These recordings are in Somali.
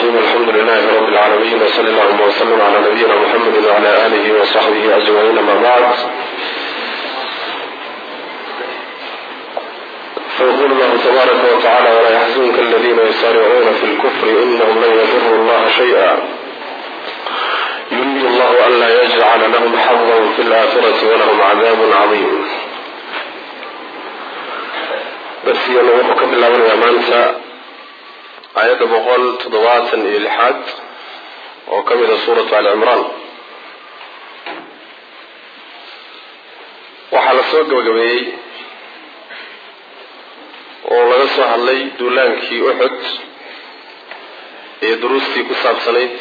الرحيم الحمد لله رب العالمين وصلى الله وسلم على نبينا محمد وعلى آله وصحبه أجمعين ما بعد. فيقول الله تبارك وتعالى ولا يحزنك الذين يسارعون في الكفر إنهم لن يضروا الله شيئا يريد الله ألا يجعل لهم حظا في الآخرة ولهم عذاب عظيم. بس ينوحك بالله واليمانسة آية بقول تضوات الإلحاد وكمل سورة آل عمران. وحال سوق وقبي ولغا soo hadlay duulaankii Uhud ee duruustii ku saabsanayd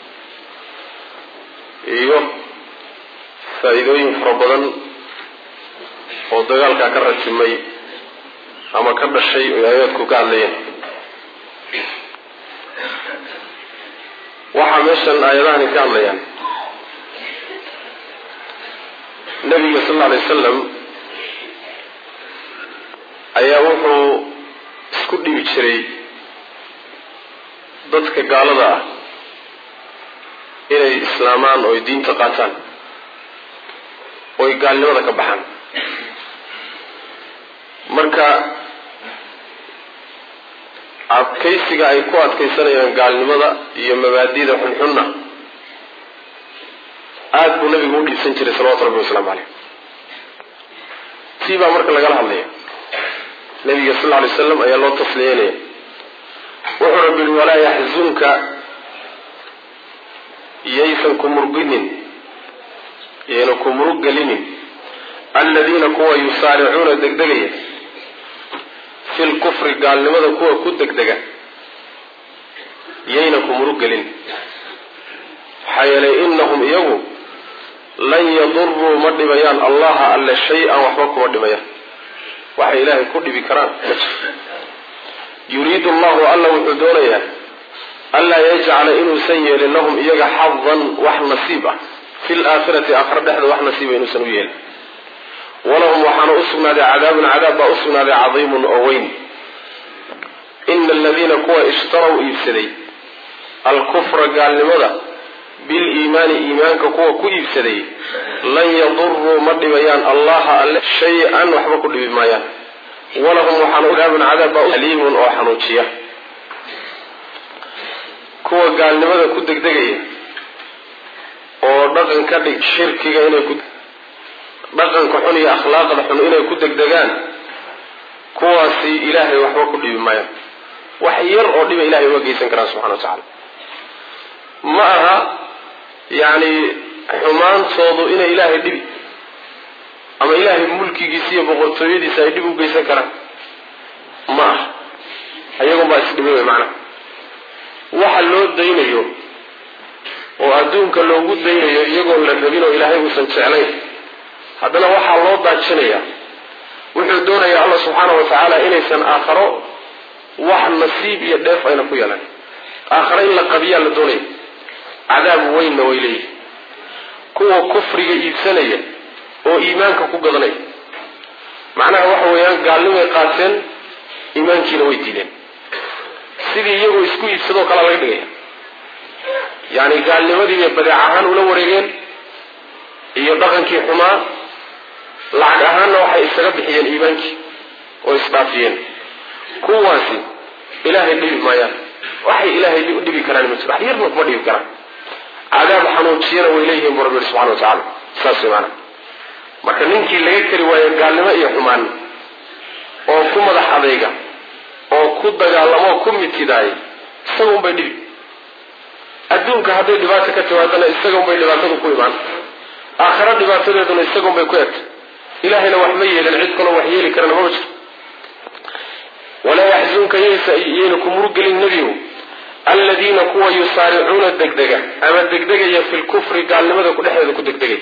iyo faa'iidooyin fara badan oo dagaalka ka ratimay ama ka dhashay oo ayadku ka hadlayeen. waxa meeshan aayadahan ka hadlayaan nabiga sallallahu alayhi wasallam ayaa wuxuu isku dhibi jiray dadka gaalada ah inay islaamaan oo diinta qaataan oo gaalnimada ka baxaan. marka adkaysiga ay ku adkaysanayaan gaalnimada iyo mabaadiida xunxunna aad buu nabigu u dhisan jiray sallallahu alayhi wasallam. tiiba marka laga hadlayo nabiga sallallahu alayhi wasallam ayaa loo tasliyeeyay wuxuu rabbi wala yahzunka yaysan kumurginin yana kumurgalinin alladina kuwa yusari'una degdegaya fil kufri gaalnimada kuwa ku degdega yayna kumurgalin hayla innahum yagu lan yadurru madibayan allah alla shay'an wa huwa dibayan waxa ilaahay ku dhibi karaan. yuriidu allahu alla wuxuu doonayaa alla yajcala inuu san yeelin lahum iyaga xadan wax nasiib ah fil aakhirati aakhira dhexda wax nasiib inuu san u yeelin. walahum waxaana u sugnaaday cadaabun cadaab baa u sugnaaday cadiimun oo weyn. ina aladiina kuwa ishtaraw iibsaday alkufra gaalnimada biliimaani iimaanka kuwa ku iibsaday lan yaduruu ma dhibayaan allaha alle shay-an waxba ku dhibi maayaan. walahum waxaana cadaabun cadaab baa aliimun oo xanuujiya. kuwa gaalnimada ku degdegaya oo dhaqan ka dhig shirkiga inay ku dhaqanka xun iyo akhlaaqda xun inay ku degdegaan kuwaasi ilaahay waxba ku dhibi maayaan. wax yar oo dhiba ilaahay uga geysan karaa subxaana wa tacaala ma aha يعني xumaantoodu inay ilaahay dhibi ama ilaahay mulkigiisa iyo boqortooyadiisa ay dhib u geysan karaan ma ayagu ma isdhibay macna waxa loo daynayo oo adduunka loogu daynayo iyagoo la rabin oo ilaahay uusan jeclayn haddana waxa loo daajinaya wuxuu doonayaa Allah subhanahu wa ta'ala inaysan aakhiro wax nasiib iyo dheef ayna ku yeelan. aakhiro in la qabiya la doonayo عذاب وين ويلي كوا كفر يبسنية أو إيمانك كوجدني معناه وحويان قال لهم قاتل إيمانك نويتين سيدي يجوا يسكوا يفسدوا كلا غيره يعني قال لهم ذي بدع عهان ولا ورجين يضغن كي حما لعن عهان وحي يستجب حيان إيمانك ويستعفين كواسي إلهي اللي مايا وحي إلهي اللي أدي بكلام مسرح يرمط ما دي بكلام عذاب حنوشينا وإليهم رب سبحانه وتعالى ساسي معنا marka ninkii laga kari waayo gaalnimo iyo xumaan oo ku madax adeega oo ku dagaalamo ku mitiday isagu bay dhibi adduunka haday dhibaato ka timaadana isagu bay dhibaato ku imaan aakhira dhibaatadeeduna isagu bay ku eed ilaahayna wax ma yeelin cid kale wax yeeli karana ma jiro. wala yahzunka yaysakum murgalin nabiyu الذين كوا يسارعون الدقدقة أما الدقدقة في الكفر قال لماذا كل أحد يكون دقدقة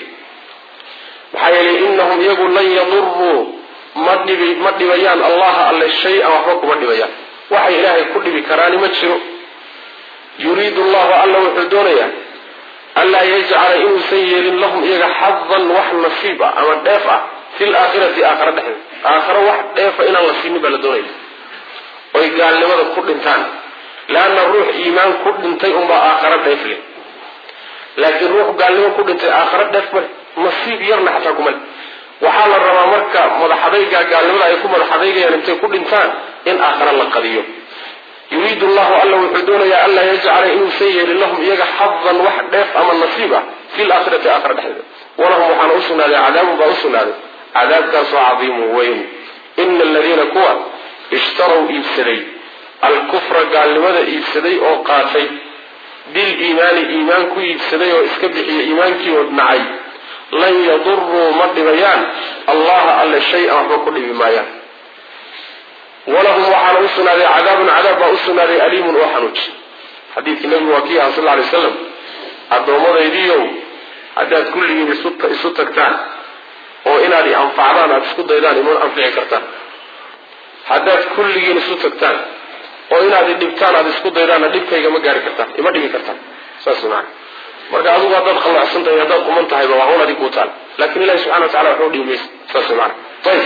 بحيالي إنهم يقول لن يضروا مد بيان الله على الشيء أو حكم مد بيان وحي إلهي كل بكراني مجروا يريد الله ألا وحدونيا ألا يجعل إن سير لهم إيجا حظا وحن نصيبا أما الدافع في الآخرة آخر واحد دافع إن الله سيني بلدوني ويقال لماذا كل إنسان لأن الروح إيمان كل انتي آخر دفل لكن الروح قال له كل انتي آخر دفل نصيب يرنا حتى كمل وحال الرما مركا مدحضيقا قال له لا يكون مدحضيقا يعني انتي كل انسان إن آخر الله قديم يريد الله ألا وحدون يا ألا يجعل إنه سيئ لهم إيجا حظا واحد دف أما النصيبة في الآخرة آخر دحل ولهم وحان أسنا لعذاب بأسنا عذاب كاسو عظيم وين إن الذين كوا اشتروا إبسدي الكفر قال لماذا إبسدي أو قاتي بالإيمان إيمان كو إبسدي وإسكبحي إيمان كي ودنعي لن يضروا مد بيان الله ألا الشيء وكل بمايان ولهم وحان أسنا عذاب بأسنا أليم وحنوج حديث النبي وكيها صلى الله عليه وسلم الضوء يديو عداد كل يسوتكتان oo inaad anfacdaan aad isku daydaan iman anfici kartaan haddaad kulligiin isu tagtaan oo inaad dhibtaan aad isku daydaan dhibkayga ma gaari kartaan ima dhigi kartaan saas macna marka adigu haddaad khalacsan tahay haddaad quman tahay waa hawla adigu taan laakiin ilaahay subhanahu wa ta'ala wuxuu dhiibay saas macna طيب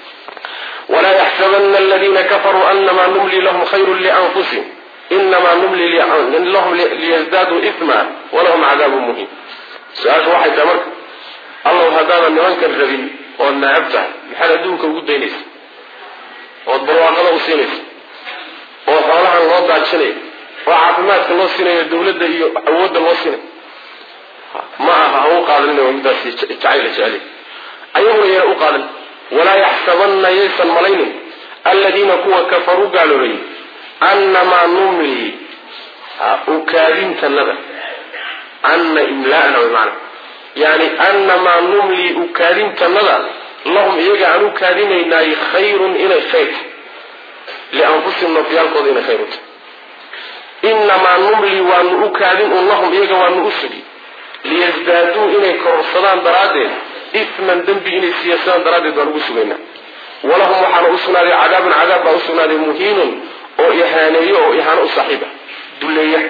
ولا يحسبن الذين كفروا انما نملي لهم خير لانفسهم انما نملي لهم ليزدادوا اثما ولهم عذاب مهين سؤال واحد تمرك الله هذا النوانك الربين والنعبته بحال دونك وقدينيس والبرواقة وسينيس وقالها الله بعد شني وعافماتك الله سيني الدولة عود الله سيني معها هو قال لنا ومداسي تعيلة عليه أيضا يقول قال ولا يحسبن ييسا ملين الذين كفروا قالوا لي أنما نملي أكادين تنبه أن إملاءنا بمعنى يعني أنما نملي أكادين تنبه لهم إيجا أن أكادين خير إلى خير لأنفسهم نفيال قضين خير إنما نملي وأن أكادين لهم إيجا وأن أسري ليزدادوا إلى كرصدان درادين إثما دنبي إلى سياسان درادين وأن ولهم وحن أسنا عذاب أسنا مهين أو إهاني أو إهان صاحبه دلية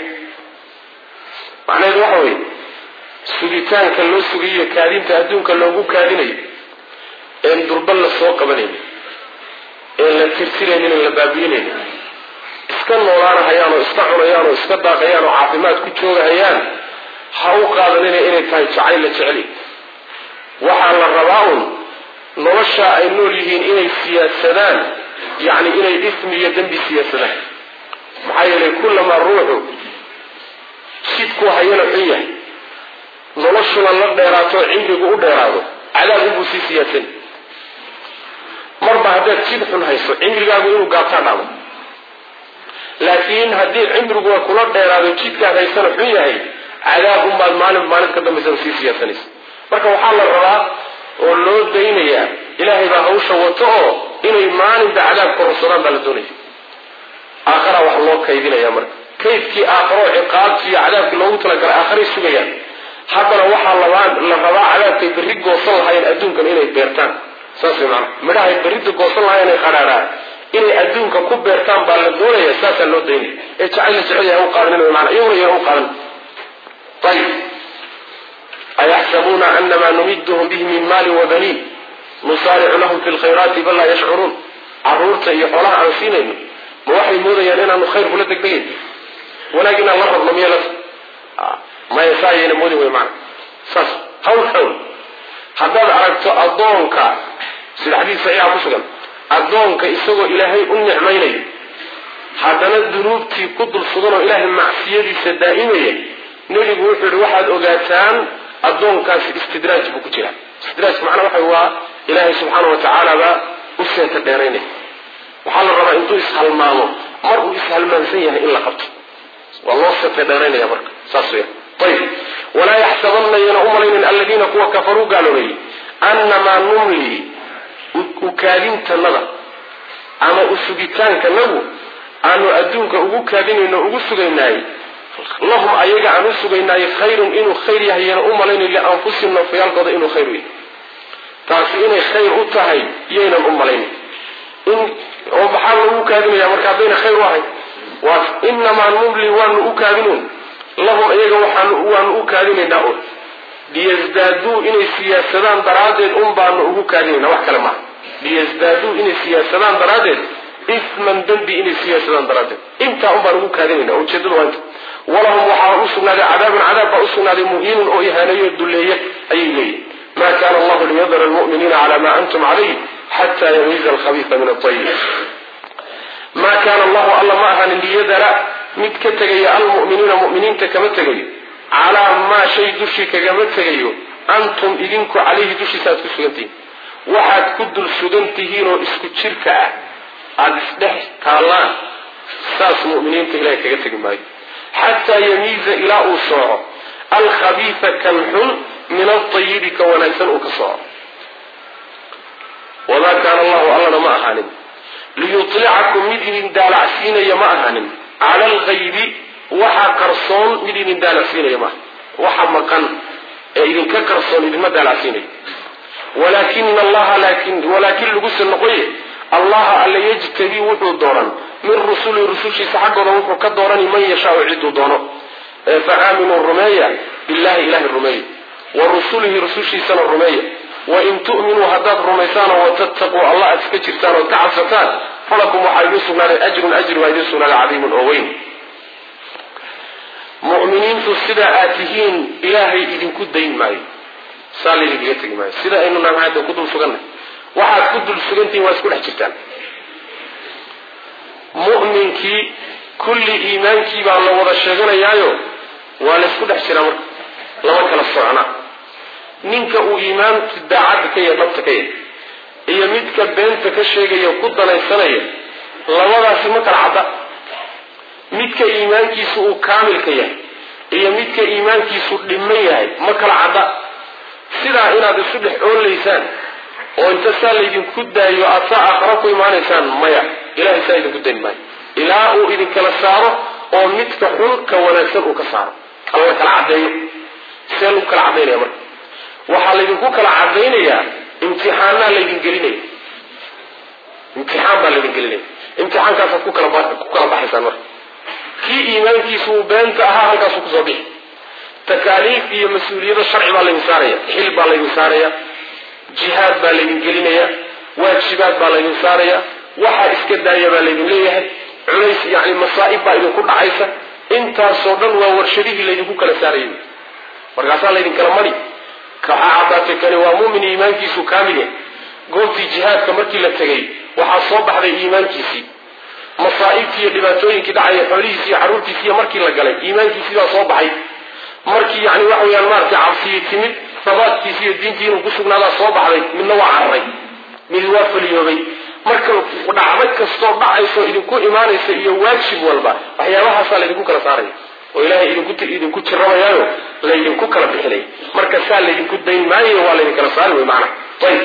معنى الوحوي sugitaanka loo sugiyo kaadinta adduunka loogu kaadinayo in durban la soo qabanay in la tirtireenin la baabiinay iska noolaanayaan oo iska cunayaan oo iska daaqayaan oo caafimaad ku joogayaan ha u qaadanina inay tahay jacayl la jeceli waxa la rabaa nolosha ay nool yihiin inay siyaasadaan yani inay ismi iyo dambi siyaasadaan maxaa yeelay kullama ruuxu sidku hayana xiyaa noloshuna la dheeraato cimrigu u dheeraado cadaab ugu sii siyaasan marba haddaad jid xun hayso cimrigaagu inuu gaabtaan dhamo laakiin haddii cimrigu kula dheeraado jidkaad haysana xun yahay cadaab unbaad maalin ka dambaysa sii siyaasanaysa marka waxaa la rabaa oo loo daynayaa ilaahay baa hawsha wato oo inay maalinta cadaab kororsadaan baa la doonaya aakhara wax loo kaydinaya marka kaydkii aakharo ciqaabtii cadaabkii loogu talagalay aakharay sugayaan haddana waxaa la rabaa cadaabkay berri goosan lahaayeen adduunkan inay beertaan saas macna midhahay berrida goosan lahaayeen inay qadhaadhaan inay adduunka ku beertaan baa la doonaya saasaa loo daynaya ee jacayl la jecel yahay u qaadanina macna iyaguna iyaga u qaadan طيب أيحسبون أنما نمدهم به من مال وبنين نسارع لهم في الخيرات بل لا يشعرون عرورت يحولها عن سينين موحي مودا ينينا نخير بلدك بين ولكن الله رب لم يلف ما يساعي ينمودي ويمعنى ساس حول حداد عرقت أدونك سيد الحديث سعيها بسلم أدونك إساقوا إلهي النعميني حدنا الذنوب تي قدر صدر إلهي المعصية سدائمية نجي بوحد واحد أغاتان أدونك استدراج بكتيرا استدراج معنا واحد هو إلهي سبحانه وتعالى أسنة الديريني وحال الربا انتو إسهل مامو مرء إسهل منسيه إلا قبط والله ستديريني يا برك ساسويا طيب ولا يحسبن ينعم لين الذين كفروا قالوا لي أنما نملي أكادين تنظر أما أسجتان كنبو أنو أدونك أكادين إنه أسجيناي اللهم أيجا عن أسجيناي خير إنه خير ينعم لين لأنفسهم نفيال قضى إنه خير تاسي إنه خير أتهي ينعم لين إن وبحال أكادين يا مركبين خير واحد وإنما نملي وأن أكادين لهم أيجا وأن أكادين داود ليزدادوا إن سياسان درادين بان أكادين وحكى لما ليزدادوا إن سياسان درادين isman dambi inay siyaasadaan daraaddeed intaa un baan ugu kaadinayna ujeedadu waa inta walahum waxaa u sugnaaday cadaabun cadaab baa u sugnaaday muhiinun oo ihaaneeyo dulleeya ayay leeyihin ma kana allahu liyadara almu'miniina cala ma antum calayh xata yamiiza alkhabiisa min altayib ma kana allahu alla ma ahanin liyadara mid ka tegaya almu'miniina mu'miniinta kama tegayo calaa maa shay dushii kagama tegayo antum idinku calayhi dushiisa aad ku sugantihiin waxaad ku dul sugan tihiin oo isku jirka ah aada isdhex taallaan saas mu'miniinta ilahay kaga tegi maayo xataa yamiiza ilaa uu sooco alkhabiisa kan xun min altayibi ka wanaagsan uu ka sooco wamaa kaana allahu allana ma ahaanin liyutlicakum mid idin daalacsiinaya ma ahaanin cala alghaybi waxa qarsoon mid idin daalacsiinaya maaha waxa maqan ee idinka qarsoon idinma daalacsiinayo walaakina allaha walaakin lagusa noqoye allaha alla yajtabi wuxuu dooran min rusulihi rusushiisa xaggooda wuxuu ka doorani man yashaau ciduu doono fa aaminuu rumeeya billahi ilahi rumeeya wa rusulihi rusushiisana rumeeya wain tu'minuu haddaad rumaysaanoo watattaquu allah aad iska jirtaan ood ka cabsataan falakum waxaa idin sugnaaday ajrun ajri waa idin sugnaaday cadiimun oo weyn mu'miniintu sidaa aad tihiin ilaahay idinku dayn maayo saa laydinkaga tegi maayo sida aynu naamcadda ku dul sugannahay waxaad ku dul sugantihiin waa isku dhex jirtaan mu'minkii kulli iimaankii baa la wada sheeganayaayo waa la isku dhex jiraa marka lama kala socna ninka uu iimaanka daacadda ka yahay dhabta ka yahay iyo midka beenta ka sheegaya ku danaysanaya labadaasi ma kala cadda midka iimaankiisu uu kaamilka yahay iyo midka iimaankiisu dhiman yahay ma kala cadda sidaa inaad isu dhex oolaysaan oo inta saa laydinku daayo aad saa aakhara ku imaanaysaan maya ilahay saa idinku dayn maayo ilaa uu idinkala saaro oo midka xun ka wanaagsan uu ka saaro alla kala caddeeyo see lagu kala caddaynaya marka waxaa laydinku kala caddaynayaa imtixaanaa laydin gelinaya imtixaan baa laydin gelinaya imtixaankaasaad ku kala baxaysaan marka kii iimaankiisu uu beenta ahaa halkaasuu kusoo bixi takaaliif iyo mas-uuliyado sharci baa laydin saaraya xil baa laydin saaraya jihaad baa laydin gelinaya waajibaad baa laydin saaraya waxaa iska daaya baa laydin leeyahay culays yani masaa'ib baa idinku dhacaysa intaasoo dhan waa warshadihii laydinku kala saarayay markaasaa laydin kala mari waxaa caddaatay kani waa mu'min iimaankiisu kaamil yahay goobtii jihaadka markii la tegay waxaa soo baxday iimaankiisii masaa'ibtii iyo dhibaatooyinkii dhacaya xoolihiisi iyo carruurtiisi iyo markii la galay iimaankiisii baa soo baxay markii yani waxa weyaan maaragtay cabsiyi timid sabaadkiisi iyo diintii inuu ku sugnaadaa soo baxday midna waa cararay mid waa faliyoobay marka dhacdo kastoo dhacayso idinku imaanaysa iyo waajib walba waxyaabahaasaa laydinku kala saaraya oo ilaahay idinku jirabayaayo laydinku kala bixinay marka saa laydinku dayn maayo waa laydin kala saari wey macnaha ayib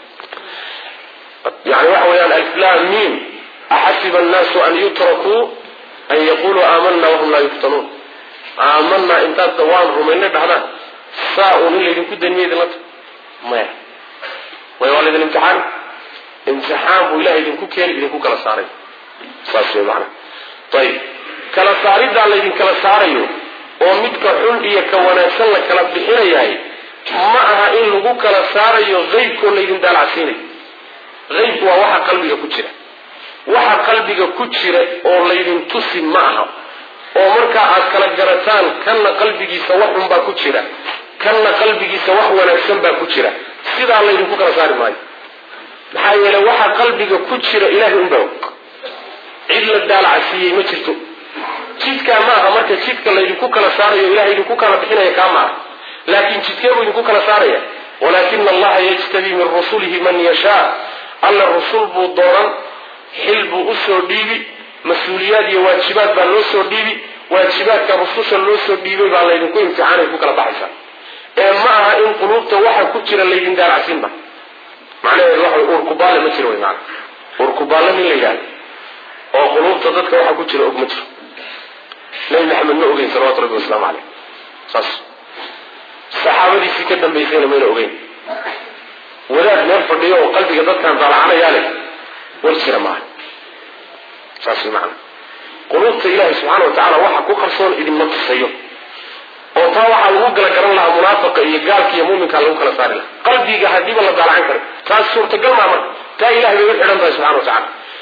yani waxa weyaan aliflam mim axasiba annaasu an yutrakuu an yaquluu aamanna wahum laa yuftanuun aamanna intaad waan rumaynay dhahdaan saa uun in laydinku daynmiya idinla ta maya way waa laydin imtixaan buu ilahay idinku keeni idinku kala saaray saas wey macana ayib kala saariddaa laydin kala saarayo oo midka xun iyo ka wanaagsan la kala bixinayahay ma aha in lagu kala saarayo qaybkoo laydin daalacsiinayo qaybku waa waxa qalbiga ku jira waxa qalbiga ku jira oo laydin tusi ma aha oo markaa aad kala garataan kanna qalbigiisa wax xun baa ku jira kanna qalbigiisa wax wanaagsan baa ku jira sidaa laydinku kala saari maayo maxaa yeelay waxa qalbiga ku jira ilaahay unbaa og cid la daalacsiiyey ma jirto jidkaa ma aha marka jidka laydinku kala saarayo ilahay idinku kala bixinaya kaa ma aha laakiin jidkeebuu idinku kala saaraya walaakina allaha yajtabii min rusulihi man yashaa alla rusul buu dooran xil buu usoo dhiibi mas-uuliyaad iyo waajibaad baa loo soo dhiibi waajibaadka rususha loo soo dhiibay baa laydinku imtixaanay ku kala baxaysaa ee ma aha in quluubta waxa ku jira laydin daalacsiinba macnaheedu waxa urkubaale ma jiro wey maana urkubaale nin la yidhahdo oo quluubta dadka waxa ku jira og ma jiro nabi maxamed ma ogeyn salawatu rabbi wasalaamu caleyh saas saxaabadiisii ka dambaysayna mayna ogeyn wadaad meel fadhiyo oo qalbiga dadkan daalacanaya leh war jira maaha saas wey macana quluubta ilaahay subxaana wa tacala waxa ku qarsoon idinma tusayo oo taa waxaa lagu gala garan lahaa munaafiqa iyo gaalka iyo muuminkaa lagu kala saari lahaa qalbiga hadiiba la daalacan karo taas suurtagal maa marka taa ilahay bay u xidhan tahay subxana wa tacala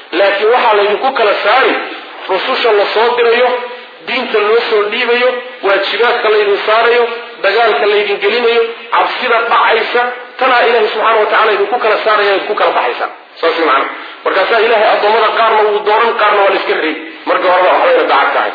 laakiin waxaa laydinku kala saari rususha la soo dirayo, diinta loo soo dhiibayo, waajibaadka laydin saarayo, dagaalka laydin gelinayo, cabsida dhacaysa, tanaa ilaahay subxaana wa tacala idinku kala saaraya, idinku kala baxaysa. saas macna markaasaa ilaahay addoommada qaarna wuu dooran, qaarna waa la iska reebi. marka horeba waxbayna dacad tahay.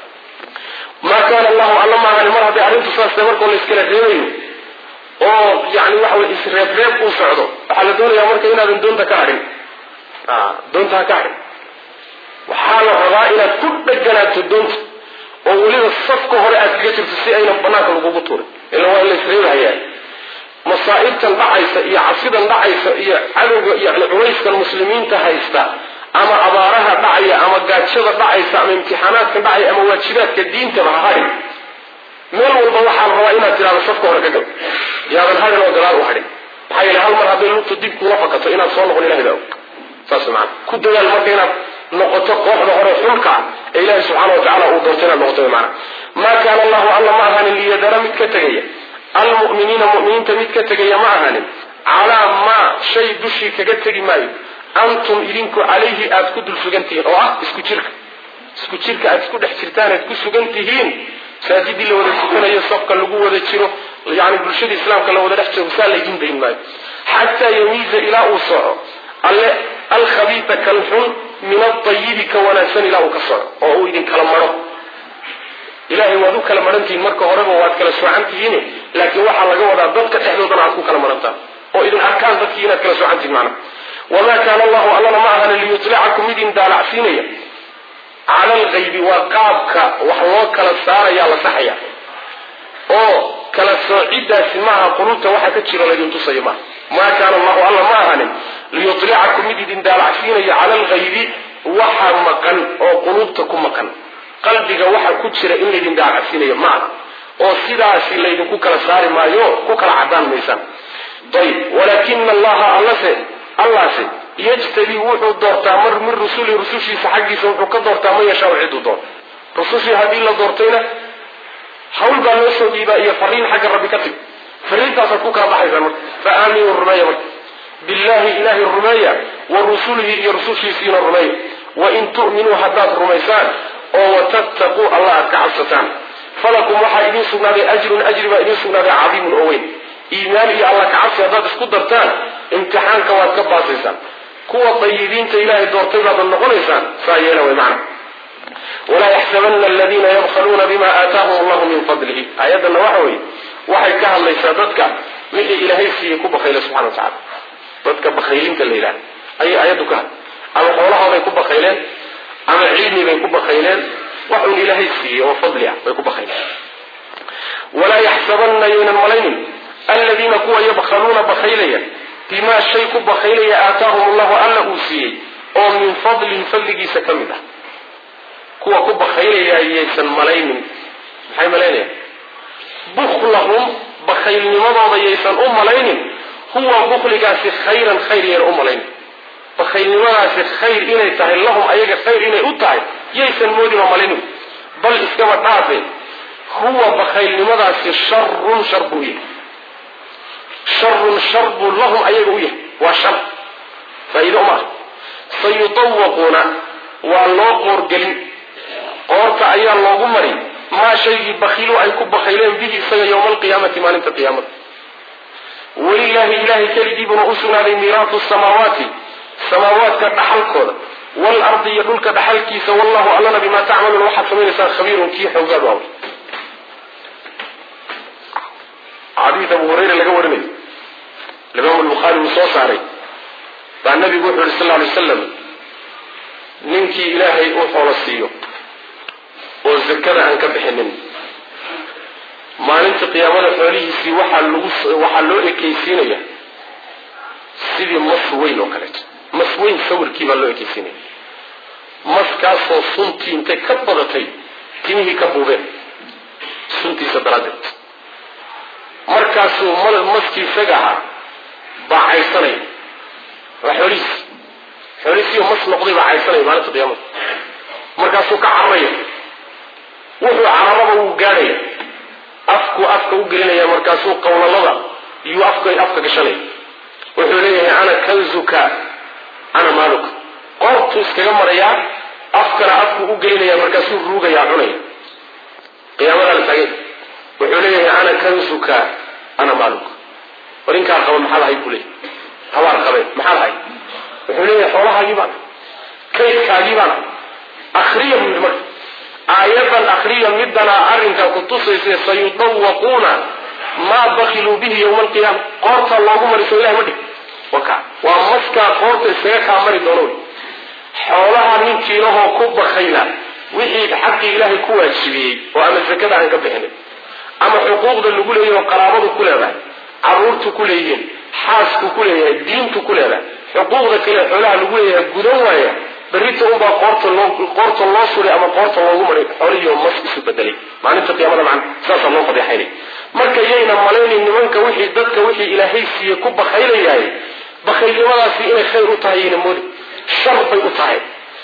maa kaana allahu alla maahan mar hadday arrintu saas tahay, markoo la iskala reebayo oo yani waxa wey isreebreeb uu socdo, waxaa la doonayaa marka inaadan doonta ka hadhin, doonta ha ka hadhin. waxaa la rabaa inaad ku dheganaato doonta oo weliba safka hore aad kaga jirto si aynan banaanka lagugu tuurin. ila waa in la isreebahayaa masaa'ibtan dhacaysa iyo cabsidan dhacaysa iyo cadowga yani culayskan muslimiinta haysta, ama abaaraha dhacaya, ama gaajada dhacaysa, ama imtixaanaadkan dhacaya, ama waajibaadka diintaba ha hadhin. meel walba waxaa la rabaa inaad tidhahdo safka hore ka gal, yaadan hadhin oo gadaal u hadhin. maxaa yeele hal mar hadday lugtu dib kuula fakato inaad soo noqon ilahay baa og. saas macana ku dadaal marka inaad noqoto kooxda hore xulka ee ilaahay subxaana wa tacala uu doorto inaad noqoto macana. maa kaana allahu alla ma ahaanin liyadara mid ka tegaya almu'miniina mu'miniinta mid ka tegaya ma ahaanin calaa maa shay dushii kaga tegi maayo antum idinku calayhi aad ku dul sugan tihiin, oo ah isku jirka aad isku dhex jirtaan aad ku sugan tihiin. masaajidii la wada tukanayo, safka lagu wada jiro, yani bulshada islaamka la wada dhex jiro, saa laydin dayn maayo xataa yamiiza ilaa uu soco alle alkhabiisa kan xun min adayibi ka wanaagsan ilaa uu ka soco oo uu idin kala maro. ilahay waad u kala marantihiin marka horeba waad kala soocan tihiin, laakiin waxaa laga wadaa dadka dhexdoodana aad ku kala marantaan oo idin arkaan dadkii inaad kala soocan tihiin macna. wamaa kaana allahu allana ma ahana liyutlicakum idin daalacsiinaya cala alghaybi, waa qaabka wax loo kala saarayaa la saxaya oo kala soocidaasi maaha qulubta waxa ka jiro laydin tusayo maaha. maa kaana allahu alla ma ahanin liyutlicakum mid idin daalacsiinaya cala alghaybi waxa maqan oo qulubta ku maqan, qalbiga waxa ku jira in laydin daalacsiinayo maaha, oo sidaasi laydinku kala saari maayo, ku kala cadaan maysaan. ayib walaakina allaha allase yajtabii wuxuu doortaa mar min rusuli rusushiisa xaggiisa wuxuu ka doortaa man yashaau ciduu doon. rusushii haddii la doortayna hawl baa loo soo dhiibaa iyo fariin xagga rabbi ka timi, fariintaasaad ku kala baxaysaan marka. fa aaminuu rumeeya marka billahi ilahi rumeeya, wa rusulihi iyo rusushiisiina rumeeya. wain tu'minuu haddaad rumaysaan oo watattaquu allah aad ka cabsataan, falakum waxaa idiin sugnaaday ajrun ajri baa idiin sugnaaday cadiimun oo weyn. iimaan iyo allah ka cabsi haddaad isku dartaan imtixaanka waad ka baasaysaan. kuwa dayibiinta ilaahay doortay baadan noqonaysaan. saa yeela way macna. walaa yaxsabana aladiina yabkhaluuna bima aataahum allahu min fadlihi. aayadana waxa weye waxay ka hadlaysaa dadka wixii ilaahay siiyey ku bakayla subxana wa tacala. dadka bakhaylinta la yidhahda ayay aayaddu ka hadlay. ama xoolahooday ku bakayleen, ama cilmi bay ku bakayleen, waxuun ilaahay siiyey oo fadli ah bay ku bakayleen. walaa yaxsabana yaynan malaynin aladiina kuwa yabkhaluuna bakaylaya bimaa shay ku bakaylaya aataahum allahu alla uu siiyey oo min fadlihi fadligiisa ka mid ah. kuwa ku bakaylaya yaysan malaynin. maxay malaynayaan? buklahum bakaylnimadooda yaysan u malaynin huwa bukligaasi khayran khayr yayna u malaynin. bakaylnimadaasi khayr inay tahay lahum ayaga khayr inay u tahay yaysan moodin oo malaynin. bal iskaba dhaafe huwa bakaylnimadaasi sharun shar buu yahay. sharun shar buu lahum ayaga u yahay, waa shar, faa'iido uma ah. sayutawaquuna waa loo qoorgelin, qoorta ayaa loogu mari maa shaygii bakiilu ay ku bakayleen bihi isaga yowma alqiyaamati maalinta qiyaamada. walilaahi ilahay keligiibuna u sugnaaday miiraatu samaawaati, samaawaadka dhaxalkooda, waalardi iyo dhulka dhaxalkiisa, wallahu allana bimaa tacmaluun waxaad samaynaysaan khabiirun kii xoogaadu aw. xadiis abu hurayra laga warinayo imaam albukhaari uu soo saaray baa nabigu wuxuu yidhi sal lla alay wasalam, ninkii ilaahay u xoolo siiyo oo zakada aan ka bixinin, maalinta qiyaamada xoolihiisii waxaa loo ekaysiinaya sidii mas weyn oo kaleeto. mas weyn sawirkii baa loo ekaysiinaya. maskaasoo suntii intay ka badatay timihii ka buubeen suntiisa daraaddeed. markaasuu maskii isaga ahaa baa caysanaya, waa xoolihiisiiyo mas noqday baa caysanaya maalinta qiyaamada. markaasuu ka cararaya, wuxuu cararaba wuu gaadhaya, afka u gelinaya, markaasuu qawlalada iyuu afka gashanaya. wuxuu leeyahay ana kanzuka ana maaluka, qoorta qoortuu iskaga marayaa afkana afku u gelinaya markaasuu ruugayaa cunaya qiyaamada la tagay wuxuu leeyahay ana kansuka ana maaluka warinkaa qaba maxaa lahay buu leeyahay habaar qabe maxaa lahay wuxuu leeyahay xoolahaagii baan kaydkaagii baan akhriya buu marka aayadan akhriya midana arrinka ku tusaysa sayudawaquuna maa bakiluu bihi yowma alqiyaama qoorta loogu mariso ilahay ma dhig waka waa maskaa qoorta isaga kaa mari doono xoolaha ninkii lahoo ku bakayla wixii xaqii ilaahay ku waajibiyey oo ama zakada aan ka bixinin ama xuquuqda lagu leeyahay oo qaraabadu ku leedahay caruurtu ku leeyihiin xaasku ku leeyahay diintu ku leedahay xuquuqda kale xoolaha lagu leeyahay gudan waaya berrita unbaa qoorta loo suray ama qoorta loogu maray xoolihii mas isu bedelay maalinta qiyaamada macna saasaa loo fadeexaynay marka yayna malaynin nimanka wixii dadka wixii ilaahay siiye ku bakaylayahay bakaylnimadaasi inay khayr u tahay yayna moodi shar bay u tahay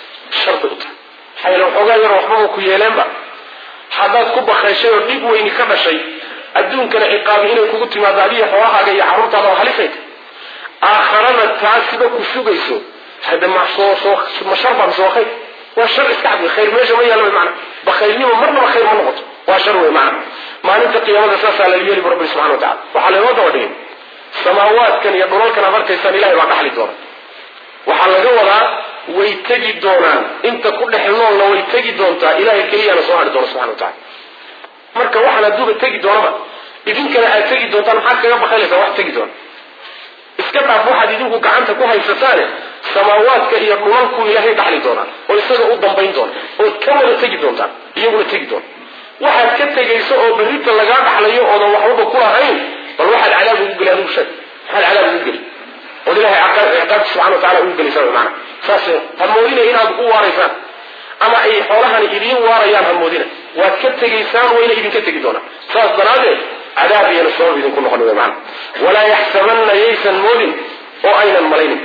maxaa yeele waxoogaa yar waxbaba ku yeeleenba haddaad ku bakayshay oo dhib weyni ka dhashay adduunkana ciqaabi inay kugu timaado adiga xoolahaaga iyo carruurtaada oo halisayta aakharana taasiba ku sugayso hada ma shar baan soo khayr waa shar iska cad khayr meesha ma yaalo macna bakaylnimo marnaba khayr ma noqoto waa shar wey macna maalinta qiyaamada saasaa la yeeli rabbi subxana wa tacala waxaa laynoo daba dhigay samaawaadkan iyo dhulalkan aad arkaysaan ilahay baa dhaxli doona waxaa laga wadaa way tegi doonaan inta ku dhex noolna way tegi doontaa ilahay keliyana soo hari doona subxana wa tacala marka waxaan adduuba tegi doonaba idinkana aad tegi doontaan maxaad kaga bakaylaysaa wax tegi doona iska dhaaf waxaad idinku gacanta ku haysataane samaawaadka iyo dhulalku ilaahay dhaxli doonaa oo isaga u dambayn doona ood ka wada tegi doontaan iyaguna tegi doona waxaad ka tegayso oo berrita lagaa dhaxlayo oodan waxbaba ku lahayn bal waxaad cadaab ugu geli adigu sheeg maxaad cadaab ugu geli ood ilahay ciqaabta subxana wa tacala ugu gelaysaa wy maana saas ha moodina inaad u waaraysaan ama ay xoolahani idiin waarayaan ha moodina waad ka tegaysaan wayna idinka tegi doonaan saas daraaddeed cadaab iyana sabab idinku noqon wy maana walaa yaxsabanna yaysan moodin oo aynan malaynin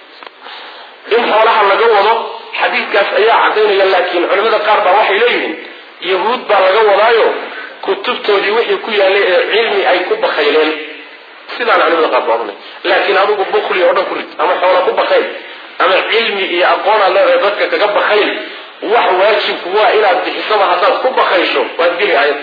in xoolaha laga wado xadiidkaas ayaa cadaynaya laakiin culimada qaar baa waxay leeyihiin yahuud baa laga wadaayo kutubtoodii wixii ku yaallay ee cilmi ay ku bakayleen sidaan culimada qaar baa odhanay laakiin adigu bukli oo dhan ku rid ama xoola ku bakayl ama cilmi iyo aqoon aad leedahay dadka kaga bakayl wax waajibku waa inaad bixisaba haddaad ku bakaysho waad geli aayad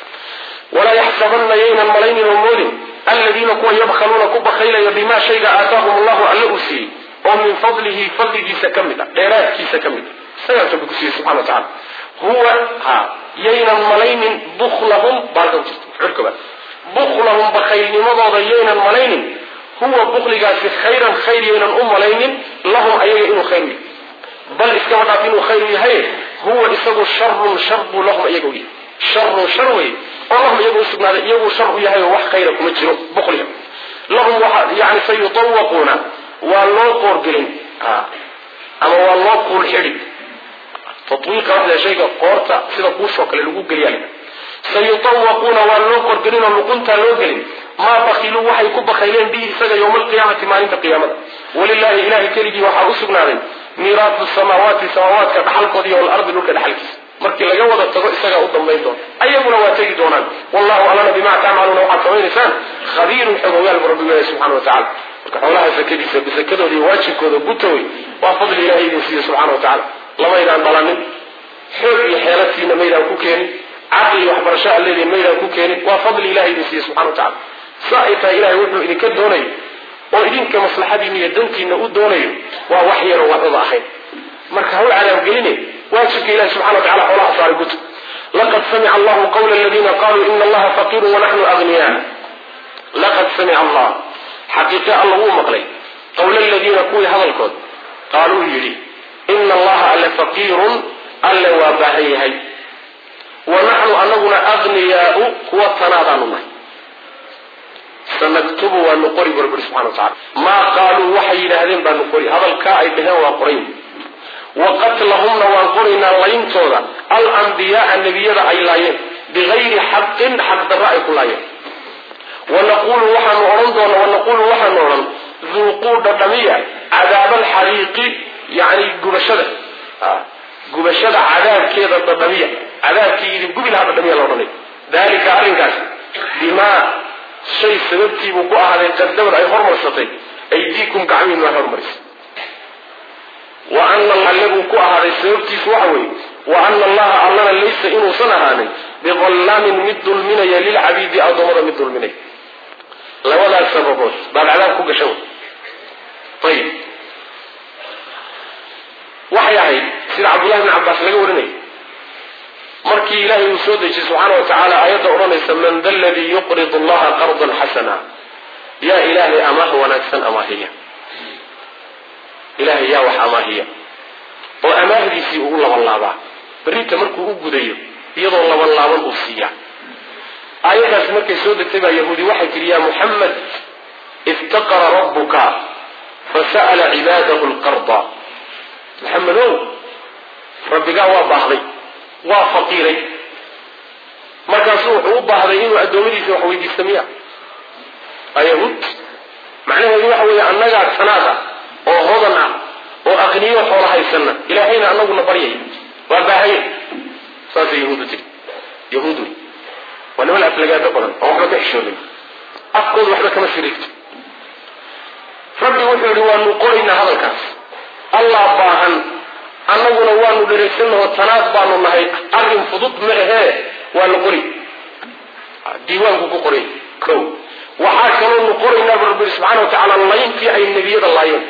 walaa yaxsabanna yaynan malaynin oo moodin aladiina kuwa yabkhaluuna ku bakaylaya bimaa shayga aataahum allahu alla uu siiyey oo min fadlihi fadligiisa ka mid a dheeraadkiisa ka mid a isagaa rabbi ku siiyey subxana wa tacala huwa yaynan malaynin buklahum baalka ku jirta xurkaba buklahum bakaylnimadooda yaynan malaynin huwa bukligaasi khayran khayr yaynan u malaynin lahum ayaga inuu khayr yahay bal iskaba dhaaf inuu khayr yahay huwa isagu sharun shar buu lahum iyaga u yahay sharun shar wey oo lahum iyagu usugnaaday iyagu shar u yahay oo wax khayra kuma jiro bukliga lahum waxa yani sayutawaquuna waa loo qoorgelin ama waa loo kuul xidhi tatwiiqa waxda shayga qoorta sida kuushoo kale lagu geliyaa sayutawaquuna waa loo qoorgelin oo luquntaa loo gelin maa bakiluu waxay ku bakayleen bihi isaga yowma alqiyaamati maalinta qiyaamada walilahi ilahay keligii waxaa u sugnaaday miiraatu samaawaati samaawaadka dhaxalkooda iyo walardi dhulka dhaxalkiisa markii laga wada tago isagaa u dambayn doona ayaguna waa tegi doonaan wallahu aclama bima tacmaluuna waxaad samaynaysaan khabiirun xogogaal bu rabbigu ilahi subxana wa tacala marka xoolaha sakadiisa sakadooda iyo waajibkooda gutawey waa fadli ilahay idin siiye subxana wa tacala lamaydaan dhalanin xoog iyo xeelatiina maydaan ku keenin caqli iyo waxbarasho aad leedihin maydaan ku keenin waa fadli ilahay idin siiye subxana wa tacala saa ay tahay ilahay wuxuu idinka doonayo oo idinka maslaxadiina iyo dantiina u doonayo waa wax yaroo waxbaba ahayn marka ha u cadaabgeline waajibka ilahi subxana wa tacala xoolaha saaray guta laqad samica allahu qawla aladiina qaluu ina allaha faqiirun wanaxnu agniyaa laqad samica allah xaqiiqe alla wuu maqlay qawla aladiina kuwii hadalkood qaaluu yidhi ina allaha alle faqiirun alle waa baahan yahay wa naxnu anaguna agniyaau kuwa tanaadaanu nahay sanaktubu waanu qori bu rabbi subxana wa tacala maa qaaluu waxay yidhaahdeen baanu qori hadalkaa ay dhaheen waa qoray wa qatlahumna waan qoraynaa layntooda alambiyaaa nebiyada ay laayeen bigayri xaqin xaq darro ay ku laayeen wanaqulu waxaanu odhan duuquu dhadhamiya cadaaba alxariiqi yani gubashada cadaabkeeda dhadhamiya cadaabkii idin gubi lahaa dhadhamiya la odhanay dalika arrinkaas bimaa shay sababtiibuu ku ahaaday qadabad ay hormarsatay aydiikum gacmihin waa hormarisay وأن الله لم يكن هذا السبب سوحوي وأن الله ألنا ليس إنه صنهاني بظلام مد من يلي العبيد أضمر مد مني لو لا السببات بعد عذاب كوكا شو طيب وحي سيد عبد الله بن عباس لقورني مركي إلهي وسوده سبحانه وتعالى آيات أورانا من ذا الذي يقرض الله قرضا حسنا يا إلهي أماه ونكسا أماهية إلهي يا وح أماهية وأماه دي سيئ الله والله بريت مركو أبديه يضع الله والله والأصيع آيات مركي سوده تبع يهودي وحي يا محمد افتقر ربك فسأل عباده القرض محمد هو ربك هو باهضي وفقيري مركزوه وباهضي إنه أدومي في وحوي بالسميع أيهود معناه يوحوي أنك سنادا وغضنا وأغنيه حولها السنة إلى حين أنه نبريه وباهي صارت يهود ونما الأفلقات أقلا وحبا تحشوني أفقد وحبا كما شريكت ربي وحولي وأنه قولنا هذا الكاس الله باهن أنه نوانو دريسنه وطنات بانو نهي أرم فضوط معه ونقري ديوانكو قري كو وحاكمون نقري نبي ربي سبحانه وتعالى اللين في أي النبي اللين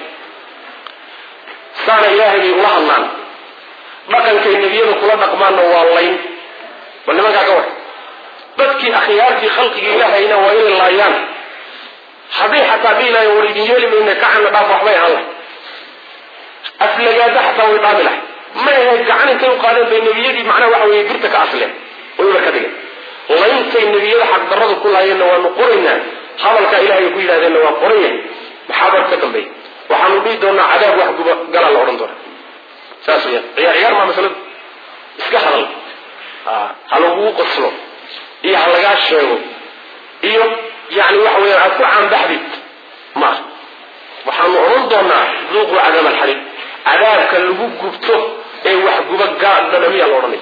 سانا إلهي الله النان بقى كي النبي كل نقمان واللين ولما قاعد بدكي أخيار في خلق إلهي هنا وإلى الليان حبي حتى بينا يوريد يولي من كعن نباف وحبي الله أفلقات حتى ويطامي له ما يجعل أنت يقارن بين النبيين معناه وحوي برتك أصله ويقول لك كذا والله أنت النبيين حق درده كلها ينوى نقرنا حاولك إلهي يقول هذا النوى قرية محاضر تكم بي وحنودي دونا عذاب واحد قال الله ورندور ساسيا عيار ما مثلا اسكحر الله هلو قصله إيه هلقات شيء إيه يعني وحوي عفو عن بحبيت ما وحن عرضنا ذوقوا عذاب الحريق عذابك اللي قبته اي واحد قبك قاعد دنمية الورني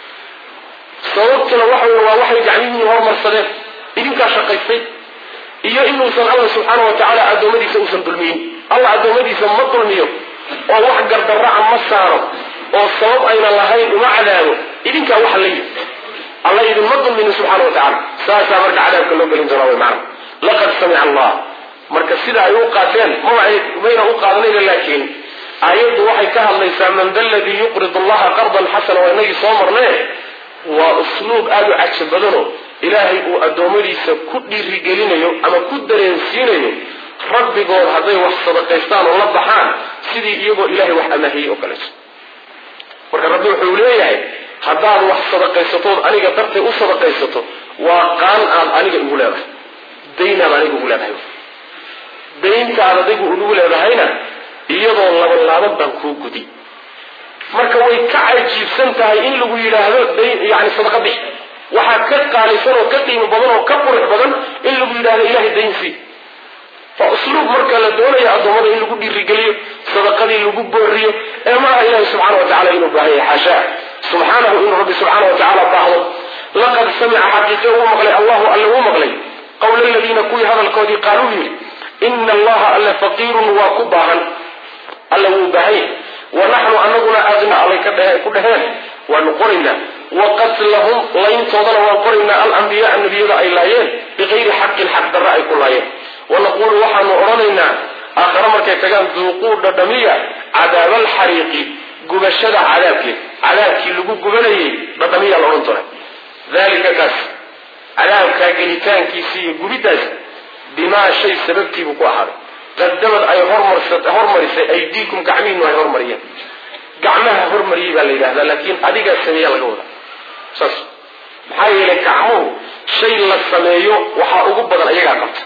صوبتنا وحي جعليني هرمر صديق إذن كاشقيتي إيا إنه سن الله سبحانه وتعالى أدومدي سوسن ظلمين الله أدومدي سن مظلميه وواحد قرد الرعا مصاره والصواب أين اللهين ومع ذلك إذن كاوحا ليه الله إذن مظلمين سبحانه وتعالى ساسا مرك عذابك اللي قلن جراوي معنا لقد سمع الله marka sida ay u qaateen mayna u qaadanayna laakiin ayadu waxay ka hadlaysaa man dalladhi yuqridu allaha qardan hasana wa inay soo marnay wa uslub aad u cajab badano ilaahay uu adoomadiisa ku dhiirigelinayo ama ku dareensiinayo rabbigood haday wax sadaqaystaan oo la baxaan sidii iyagoo ilaahay wax amaahiyo oo kale marka rabbi wuxuu leeyahay hadaad wax sadaqaysato aniga dartay u sadaqaysato waa qaan aan aniga ugu leeyahay deena aniga ugu leeyahay daynta adigu ugu leedahayna iyadoo laba baan ku gudi marka way ka cajiibsan tahay in lagu yiraahdo dayn yaani sadaqa bix waxa ka qaalisan oo ka qiimo badan oo ka qurux badan in lagu yiraahdo ilaahay daynsi fa uslub marka la doonayo adoomada in lagu dhiirigeliyo sadaqadii lagu booriyo ee ma ilaahay subhanahu wa ta'ala inuu baahay xasha subhanahu in rabbi subhanahu wa ta'ala baahdo laqad sami'a haqiqatan wa maqlay Allahu allahu maqlay qawl alladhina kuwi hadal koodi qaalu إن الله ألا فقير وكبها ألا وبهي ونحن أنقنا أغنى عليك كلهان ونقرنا وقتلهم لين توضنا ونقرنا الأنبياء النبي الإلهيين بغير حق الرأي كلهين ونقول وحن أرننا آخر مركة كان ذوقور دمية عذاب الحريق قبشد عذابك لقو قبلي دمية الأرنطرة ذلك كس عذابك قلتان كيسي قبتاز بما شيء سببتي بكوحر قدمت أي هرمرسة أيديكم كعمين وهي هرمرية قعمها هرمرية بالله لكن أديك السمية لقوة ساس محايا لك عمو شيء للسمية وحا أقبضا أيها قبط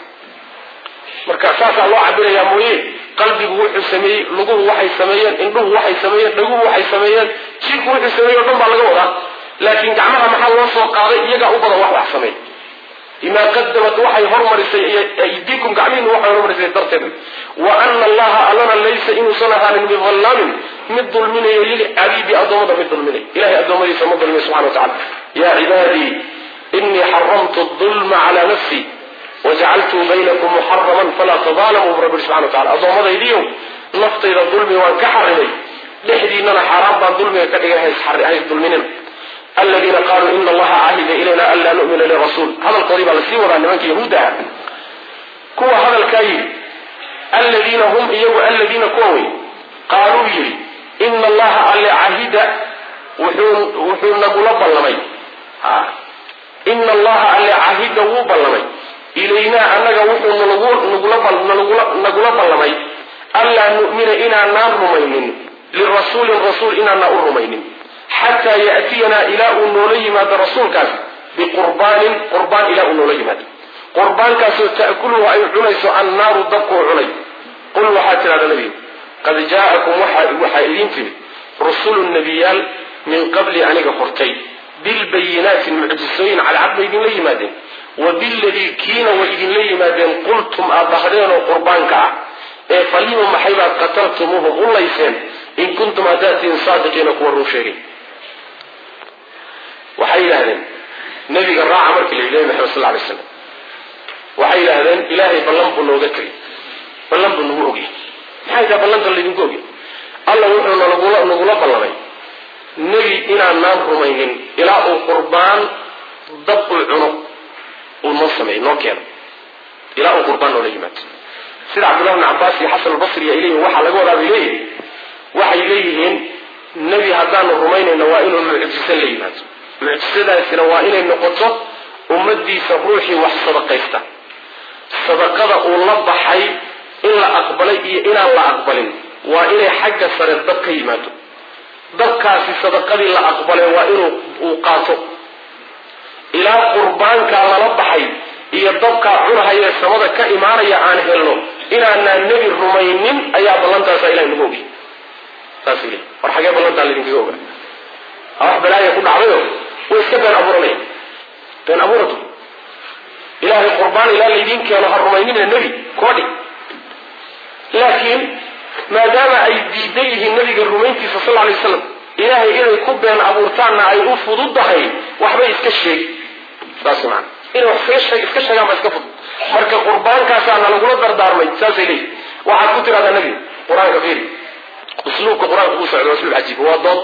مركا ساسا الله عبير يا مويه قلبي بوحي سمية لقوه وحي سمية إنه وحي سمية لقوه وحي سمية شيك وحي سمية ونبع لقوة لكن قعمها محل وصل قاضي يقع أقبضا وحي سمية إما قدمت وحي هرمرسي أيديكم قعمين وحي هرمرسي درتب وأن الله ألنا ليس إنه صنها من بظلام من ظلمين يلي عبيبي أدومد من ظلمين إلهي أدومد يسمى ظلمين سبحانه وتعالى يا عبادي إني حرمت الظلم على نفسي وجعلت بينكم محرما فلا تظالموا برب سبحانه وتعالى أدومد يديهم نفطي الظلم وانكحرني dhexdiinana xaraam baan dulmiga ka dhigay hays dulminina aladiina qaaluu ina allaha cahida ilayna an laa nu'mina lirasuul hadalkoodii baa lasii wadaa nimanka yahuudaha kuwa hadalkaa yidhi aladiina hum iyagu aladiina kuwa wey qaaluu yidhi ina allaha alle cahida wuxuu nagula ballamay ina allaha alle cahida wuu ballamay ilaynaa annaga wuxuu nagula ballamay anlaa nu'mina inaanaan rumaynin lirasuulin rasuul inaanaa u rumaynin xataa ya'tiyanaa ilaa uu noola yimaado rasuulkaas biqurbaanin qurbaan ilaa uu noola yimaado qurbaankaasoo ta'kuluhu ay cunayso annaaru dabkuu cunay qul waxaa tidhahda nebiga qad jaa'akum waxaa idiin timid rusulu nebiyaal min qabli aniga hortay bilbayinaati mucjisooyin cadcad bay idinla yimaadeen wa biladii kiina way idinla yimaadeen qultum aad dhahdeenoo qurbaanka ah ee falima maxay baad qataltumuuhum u layseen in kuntum haddaad tihiin saadiqiina kuwa run sheegay waxay yidhahdeen nebiga raaca markii la yidhi nabi maxamed sal lla alay slam waxay yidhaahdeen ilaahay ballan buu nooga tegay ballan buu nagu ogyahay maxay tahay ballanta laydinku ogyahay alla wuxuu nagula ballamay nebi inaanaan rumaynin ilaa uu qurbaan dab uu cuno uu noo sameeyo noo keeno ilaa uu qurbaan noola yimaado sida cabdullah bn cabbaas iyo xasan albasri ay leeyihin waxaa laga wadaa bay leeyihin waxay leeyihiin nebi haddaanu rumaynayno waa inuu mucjiso la yimaado mucjisadaasina waa inay noqoto ummadiisa ruuxii wax sadaqaysta sadaqada uu la baxay in la aqbalay iyo inaan la aqbalin waa inay xagga sare dab ka yimaado dabkaasi sadaqadii la aqbalay waa inuu uu qaato ilaa qurbaankaa lala baxay iyo dabkaa cunahayee samada ka imaanaya aan helno inaanaan nebi rumaynin ayaa ballantaasa ilahay nagu ogi saas il war xagee ballantaa laydinkaga oga wax balaaya ku dhacdayo way iska been abuuranaya been abuuratu ilaahay qurbaan ilaa laydiin keeno ha rumaynina nebi kuma dhig laakiin maadaama ay diidan yihiin nabiga rumayntiisa sal alay wasalam ilaahay inay ku been abuurtaanna ay u fududahay waxbay iska sheegi saas maana inay wax iska sheegaan baa iska fudud marka qurbaankaasaana lagula dardaarmay saasay leeyihin waxaad ku tiraahdaa nebiga qur-aanka fiiri usluubka qur-aanka uu socdo waa usluub cajiib waa dood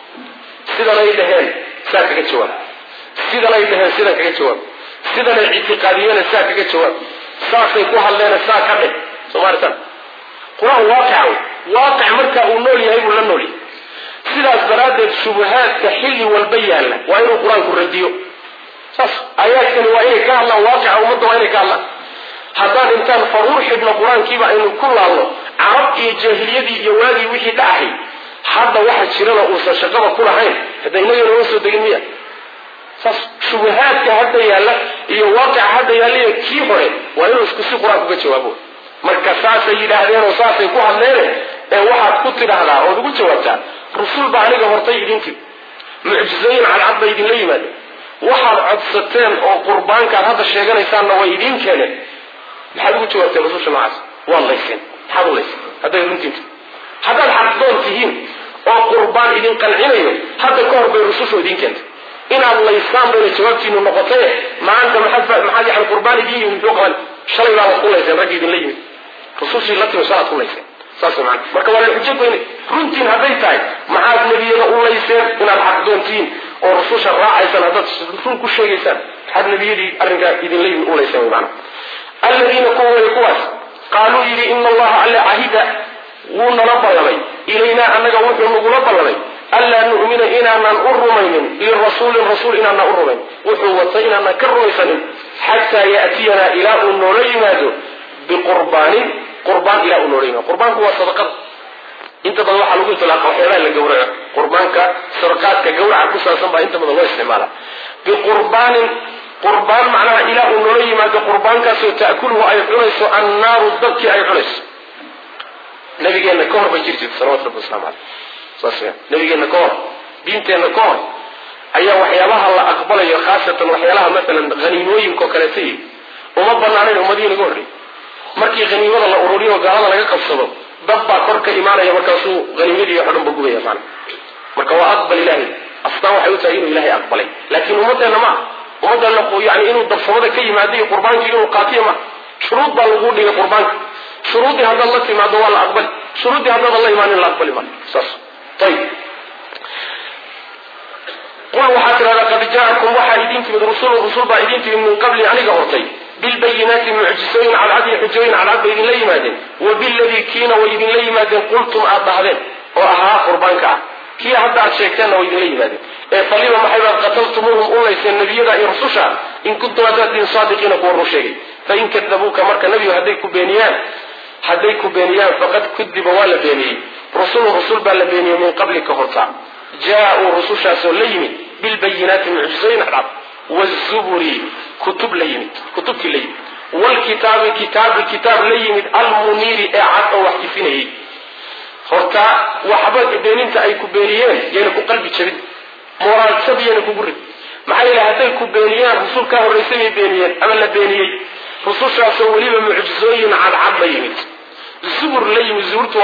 sidanay dhaheen saa kaga jawaab sidanay dhaheen sidan kaga jawaab sidanay ictiqaadiyeen saa kaga jawaab saasay ku hadleen saa ka dheh soomaalitan qur-aan waaqic marka uu nool yahay buu la nool yahay sidaas daraaddeed shubahaadka xilli walba yaalla waa inuu qur-aanku radiyo saas aayaadkani waa inay ka hadlaan waaqica ummadda waa inay ka hadlaan haddaan intaan faruur xidhno qur-aankiiba aynu ku laalno carab iyo jaahiliyadii iyo waagii wixii dhacahay hadda waxa jirana uusan shaqaba ku lahayn hadda inagana uma soo degin miya saas shubahaadka hadda yaalla iyo waaqica hadda yaalla kii hore waa inuu isku si qur-aanku ka jawaabo marka saasay yidhaahdeen oo saasay ku hadleen ee waxaad ku tidhaahdaa ood ugu jawaabtaa rusul baa aniga hortay idintii mucjizooyin cadcad bay idinla yimaadeen waxaad codsateen oo qurbaankaad hadda sheeganaysaanna way idiin keeneen maxaad ugu jawaabteen rususha noocaas waad layseen maxaad u layseen hadday runtiinta haddaad xaqdoon tihiin oo qurbaan idin qancinayo hadda ka hor bay rusushu idiin keentay inaad laysaan bayna jawaabtiinu noqotay maanta maxaad yani qurbaan idiin yimid muxuu qaban shalay baad ku layseen raggi idinla yimid rusushii la timi shalaad ku layseen saas macna marka waa la xujo goynay runtiin hadday tahay maxaad nebiyada u layseen inaad xaqdoontiin oo rususha raacaysaan haddaad run ku sheegaysaan maxaad nebiyadii arrinkaa idinla yimid u layseen macna aladiina kuwaas qaaluu yidhi ina allaha alla cahida wuu nala ballamay ilaynaa annaga wuxuu nagula ballamay anlaa nu'mina inaanaan u rumaynin lirasuulin rasuul inaanaan u rumayn wuxuu watay inaanaan ka rumaysanin xataa ya'tiyanaa ilaa uu noola yimaado biqurbaanin qurbaan ilaa uu noola yimaado qurbaanku waa sadaqada inta badan waxaa lagu itlaaqa waxyaabaha la gawraco qurbaanka sadaqaadka gawraca ku saabsan baa inta badan loo isticmaala biqurbaanin qurbaan macnaha ilaa uu noola yimaado qurbaankaasoo ta'kuluhu ay cunayso annaaru dabkii ay cunayso nabigeenna ka hor bay jiri jirta salawatu rabbi wasalaamu caleyh saas weyaan nabigeenna ka hor diinteenna ka hor ayaa waxyaabaha la aqbalayo khaasatan waxyaalaha maalan haniimooyinkaoo kaleeta iyo uma banaanayn ummadihii naga horreeyey markii haniimada la ururiyo gaalada laga qabsado dab baa kor ka imaanaya markaasuu haniimadii o dhan ba gubaya maana marka waa aqbal ilaahay astaan waxay u tahay inuu ilaahay aqbalay laakiin ummadeenna ma ummadeenna yani inuu dabsamada ka yimaado iyo qurbaankii inuu qaatiyo ma shuruud baa lagu dhigay qurbaanka shuruuddii haddaad la timaado waa la aqbali shuruuddii haddaadan la imaanin la aqbali maayo saas طيب قل وحاتر هذا قد جاءكم وحا إذين تمد رسول با إذين تمد من قبل عنك هرتي بالبينات معجزين على عدي حجوين على عدي إذن لي مادين وبالذي كين وإذن لي مادين قلتم أبهدين وأها قربانك كي هذا الشيكتان وإذن لي مادين فلما محيبا قتلتموهم أولا يسين النبي دا يرسوشا إن كنتم أدادين صادقين كورو شيء فإن كذبوك مرك النبي هديك بينيان فقد كذب ولا بيني رسول بالا بيني من قبلك هرتا جاءوا رسوشا سوليمي بالبينات معجزين على والزبر كتب ليمت والكتاب كتاب ليمت المنير اعاد وحكفينه هرتا وحبات بينينتا اي كبينيان ينكو قلبي جبد مراد سبي ينكو برد maxay lahaday ku beeniyaan rasuulka horeysay beeniyeen ama la beeniyay rasuushaas waliba mucjizooyin cad la yimid zubur la yimid zuburtu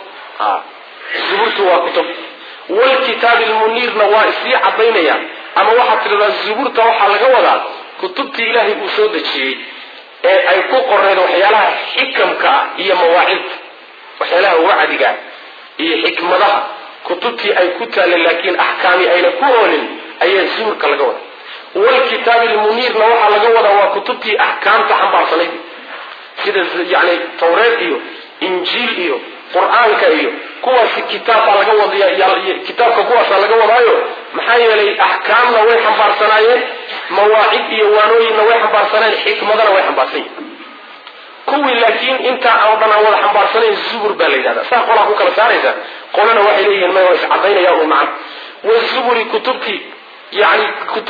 waa kutub wal kitab al munir waa isii cadaynaya ama waxa tirada zuburta waxa laga wadaa kutubtii ilaahay uu soo dajiyay ee ay ku qoreen waxyaalaha xikamka iyo mawaacid waxyaalaha wacdiga iyo xikmadaha kutubtii ay ku taale laakiin ahkaami ayna ku oolin أي زور كالجواد والكتاب المنير نوح على جواد وكتبتي أحكام تحمل صليب كده يعني توراة إيو إنجيل إيو قرآن كإيو قوة الكتاب على جواد كتاب قوة على جواد أيو محايا لي أحكام نوح حمل صنايع مواعيد إيو وانوي نوح حمل صنايع حكمة نوح حمل صنايع كوي لكن أنت أوضنا ولا حمل صنايع زور بالي هذا صح ولا هو كلا ساريزا قلنا واحد ليه ما هو عضينا يا معه والزبر كتبتي يعني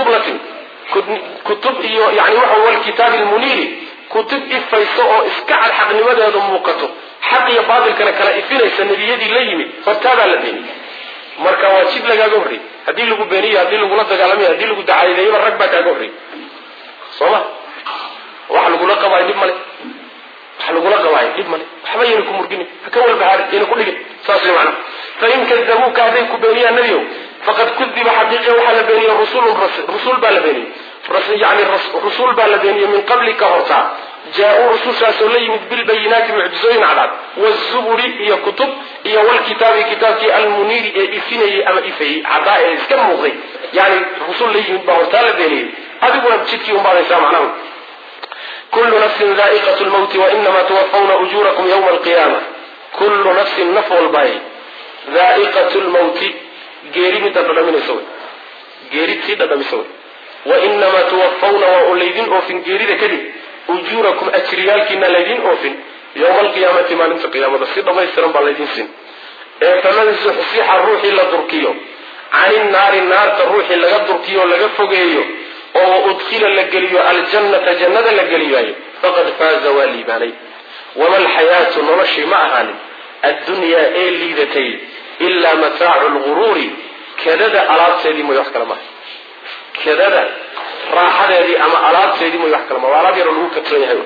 كتب يعني هو الكتاب المنير كتب إفايسو إسكع الحق نماذا هذا موقته حق يبادل كلا إفينا يسنبي يدي الليمي فارتابع لديني مركا واتشيب لك أقهري هدي لكو بينية هدي لكو لطق عالمية هدي لكو دعاية دايما ركبك أقهري صلاة وحلقوا لك واحد لب مالي وحلقوا لك واحد لب مالي وحبا ينكو مرقيني هكول بحاري ينكو لك ساسي معنا فإن كذبوك هديكو بينية النبي فقد كذب حقيقة وحل بيني رسول بالبيني يعني رسول بالبيني من قبلك هرتا جاءوا رسول سليم بالبينات معجزين على والزبر هي كتب هي والكتاب المنير إفيني أما إفي عداء إسكام مغي يعني رسول لي بهرتا لبيني هذا يقول بشتكي هم بعد إسلام عنهم كل نفس ذائقة الموت وإنما توفون أجوركم يوم القيامة كل نفس نفع الباي ذائقة الموت geeri mid dhadhaminayso geeri tii dhadhamiso wa inma tuwaffawna wa ulaydin ofin geerida kadib ujurakum ajriyalkina laydin ofin yawm alqiyamati ma linta qiyamada si dhamaystiran baa laydin sin ee faman zuhsiha ruuhi la durkiyo aan naarta ruuhi laga durkiyo laga fogeeyo oo udkhila la galiyo aljannata jannada la galiyo faqad faaza walibani wama alhayatu nurashi ma'ahani الدنيا اللي ذاتي إلا متاع الغرور كذا ألات سيدي ما يحكي لما كذا راحة هذه أما ألات سيدي ما يحكي لما وعلى بير الوقت كترين هاي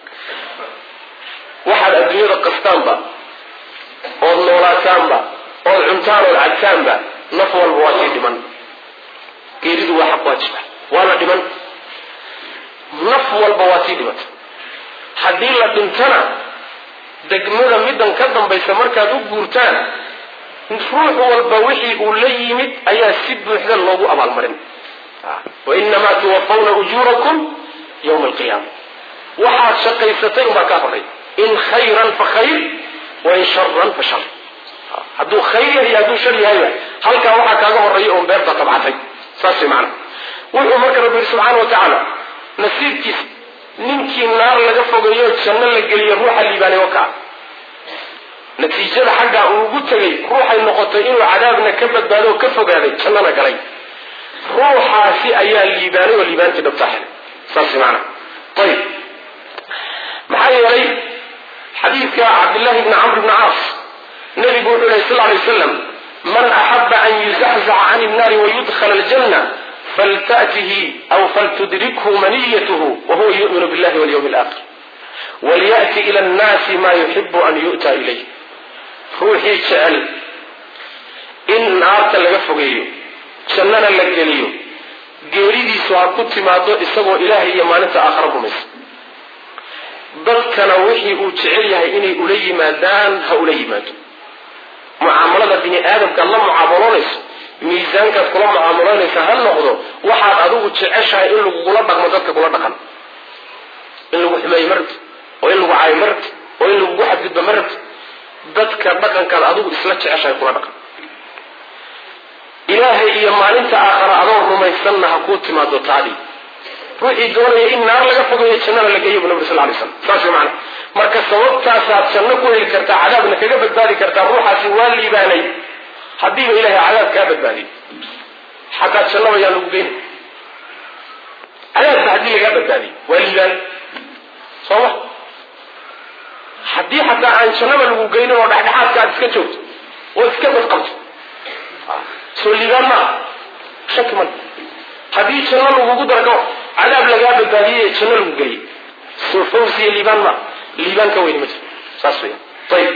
واحد الدنيا القسطان با أو النوراتان با أو العنتان والعدسان با نفو البواتي لمن كيريد واحد واجبه وانا لمن نفو البواتي لمن حدين لدنتنا degmada midan ka dambaysa markaad u guurtaan ruux walba wixii uu la yimid ayaa si buuxda loogu abaalmarin wa inma tuwaffawna ujurakum yawm alqiyamah waxa shaqaysatay uma ka horay in khayran fa khayr wa in sharran fa shar hadu khayr ya hadu shar yahay halka waxa kaaga horay oo beerta tabcatay saasi macna wuxuu marka rabbi subhanahu wa ta'ala nasiibkiisa ninkii naar laga fogeeyo janno la geliyo ruuxa liibaanay waka natiijada xagga uu ugu tagay ruuxay noqotay inuu cadaabna ka badbaado ka fogaaday jannana galay ruuxaasi ayaa liibaanay oo liibaantii dhabtahay saasi macna طيب maxay yeelay xadiidka Abdullah ibn Amr ibn As nabigu sallallahu alayhi wasallam man ahabba an yuzahza'a 'an an-nar wa yudkhala al-janna فلتأته أو فلتدركه منيته وهو يؤمن بالله واليوم الآخر وليأتي إلى الناس ما يحب أن يؤتى إليه روحي شأل إن نارت لغفقه شننا لغليه قريدي سواء كنت ما إساقوا إلهي يمانة آخر بمس بل كان وحي أتعليه إني أولي مادان هؤلاء مادان mucaamalada bini aadamka la mucaamalonayso miisaankaad kula mucaamalonaysa ha noqdo waxaad adigu jeceshahay in lagugula dhaqmo dadka kula dhaqan, in lagu xumeeyo ma rabti, oo in lagu caayo ma rabti, oo in lagugu xadgudbo ma rabti. dadka dhaqankaad adigu isla jeceshahay kula dhaqan. ilaahay iyo maalinta aakhara adoo rumaysanna ha kuu timaado taadii. ruuxii doonaya in naar laga fogeeyo jannada la geeyo bu nabi sal alay slam. saas way macana. marka sababtaasaad janno ku heli kartaa, cadaabna kaga badbaadi kartaa. ruuxaasi waa liibaanay haddiiba ilahay cadaab kaa badbaadiyo. xataa jannaba yaa lagu geynay, cadaabba haddii lagaa badbaadiyo waa liibaan sooma. haddii xataa aan jannaba lagu geynin oo dhexdhexaadka aad iska joogto oo iska badqabto soo liibaan maa shaki mal. haddii janno lagugu dargo cadaab lagaa badbaadiyey janno lagu geeyey soo fawsiya liibaan maa. liibaan ka weyni ma jiro. saas weya. ayib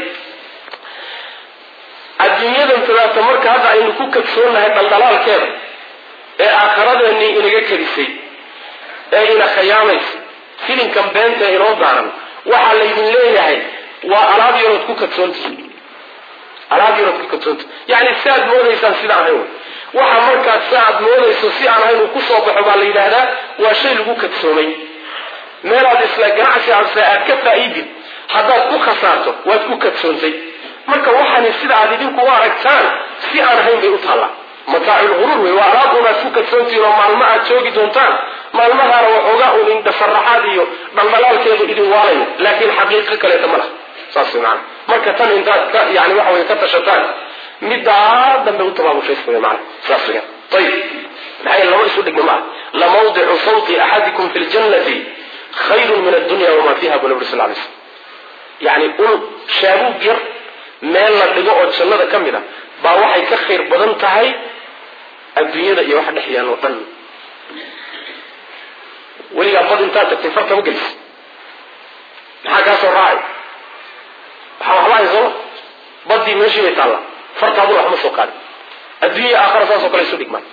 adduunyadan tadaata marka hadda aynu ku kadsoonahay dhaldhalaalkeeda ee aakhiradeenii inaga kadisay ee ina khiyaamaysa filinkan beenta inoo daaran, waxaa laydin leeyahay waa alaab yarood ku kadsoontihi. alaab yarood ku kadsoontihi yani si aad moodaysaan sida ahayn wey. waxa markaas si aad moodayso si aan ahayn uu ku soo baxo baa la yidhaahdaa waa shay lagu kadsoomay. meelaad isla ganacsi abse aad ka faa'iidid haddaad ku khasaarto waad ku kadsoontay. marka waxaani sida aad idinku u aragtaan si aan ahayn bay u taallaa. mataaculguruur wey. waa alaab unaad ku kadsoontihiin oo maalmo aad joogi doontaan. maalmahaana waxoogaa un indhasaraxaad iyo dhaldhalaalkeedu idin waalayo, laakiin xaqiiqo kaleeta ma laha. saas wey macana. marka tan intaad ka yani waxa wey ka tashataan middaa dambe u tabaabushaysa wey macana. saas weya. ayib maxay laba isu dhigma maaha. lamawdicu sawti axadikum fi ljannati khayrun min addunya wamaa fiiha bu nabi sal lay slam. yani ul shaabuug yar meel la dhigo oo jannada ka mid a baa waxay ka khayr badan tahay adduunyada iyo waxa dhex yaalo dhan. weligaa bad intaad tagtay farta ma gelis maxaa kaa soo raacay? waxaa waxba hayso badii meeshii bay taalla, fartaaduna waxma soo qaadin. adduunya aakhara saasoo kale isu dhigmaan.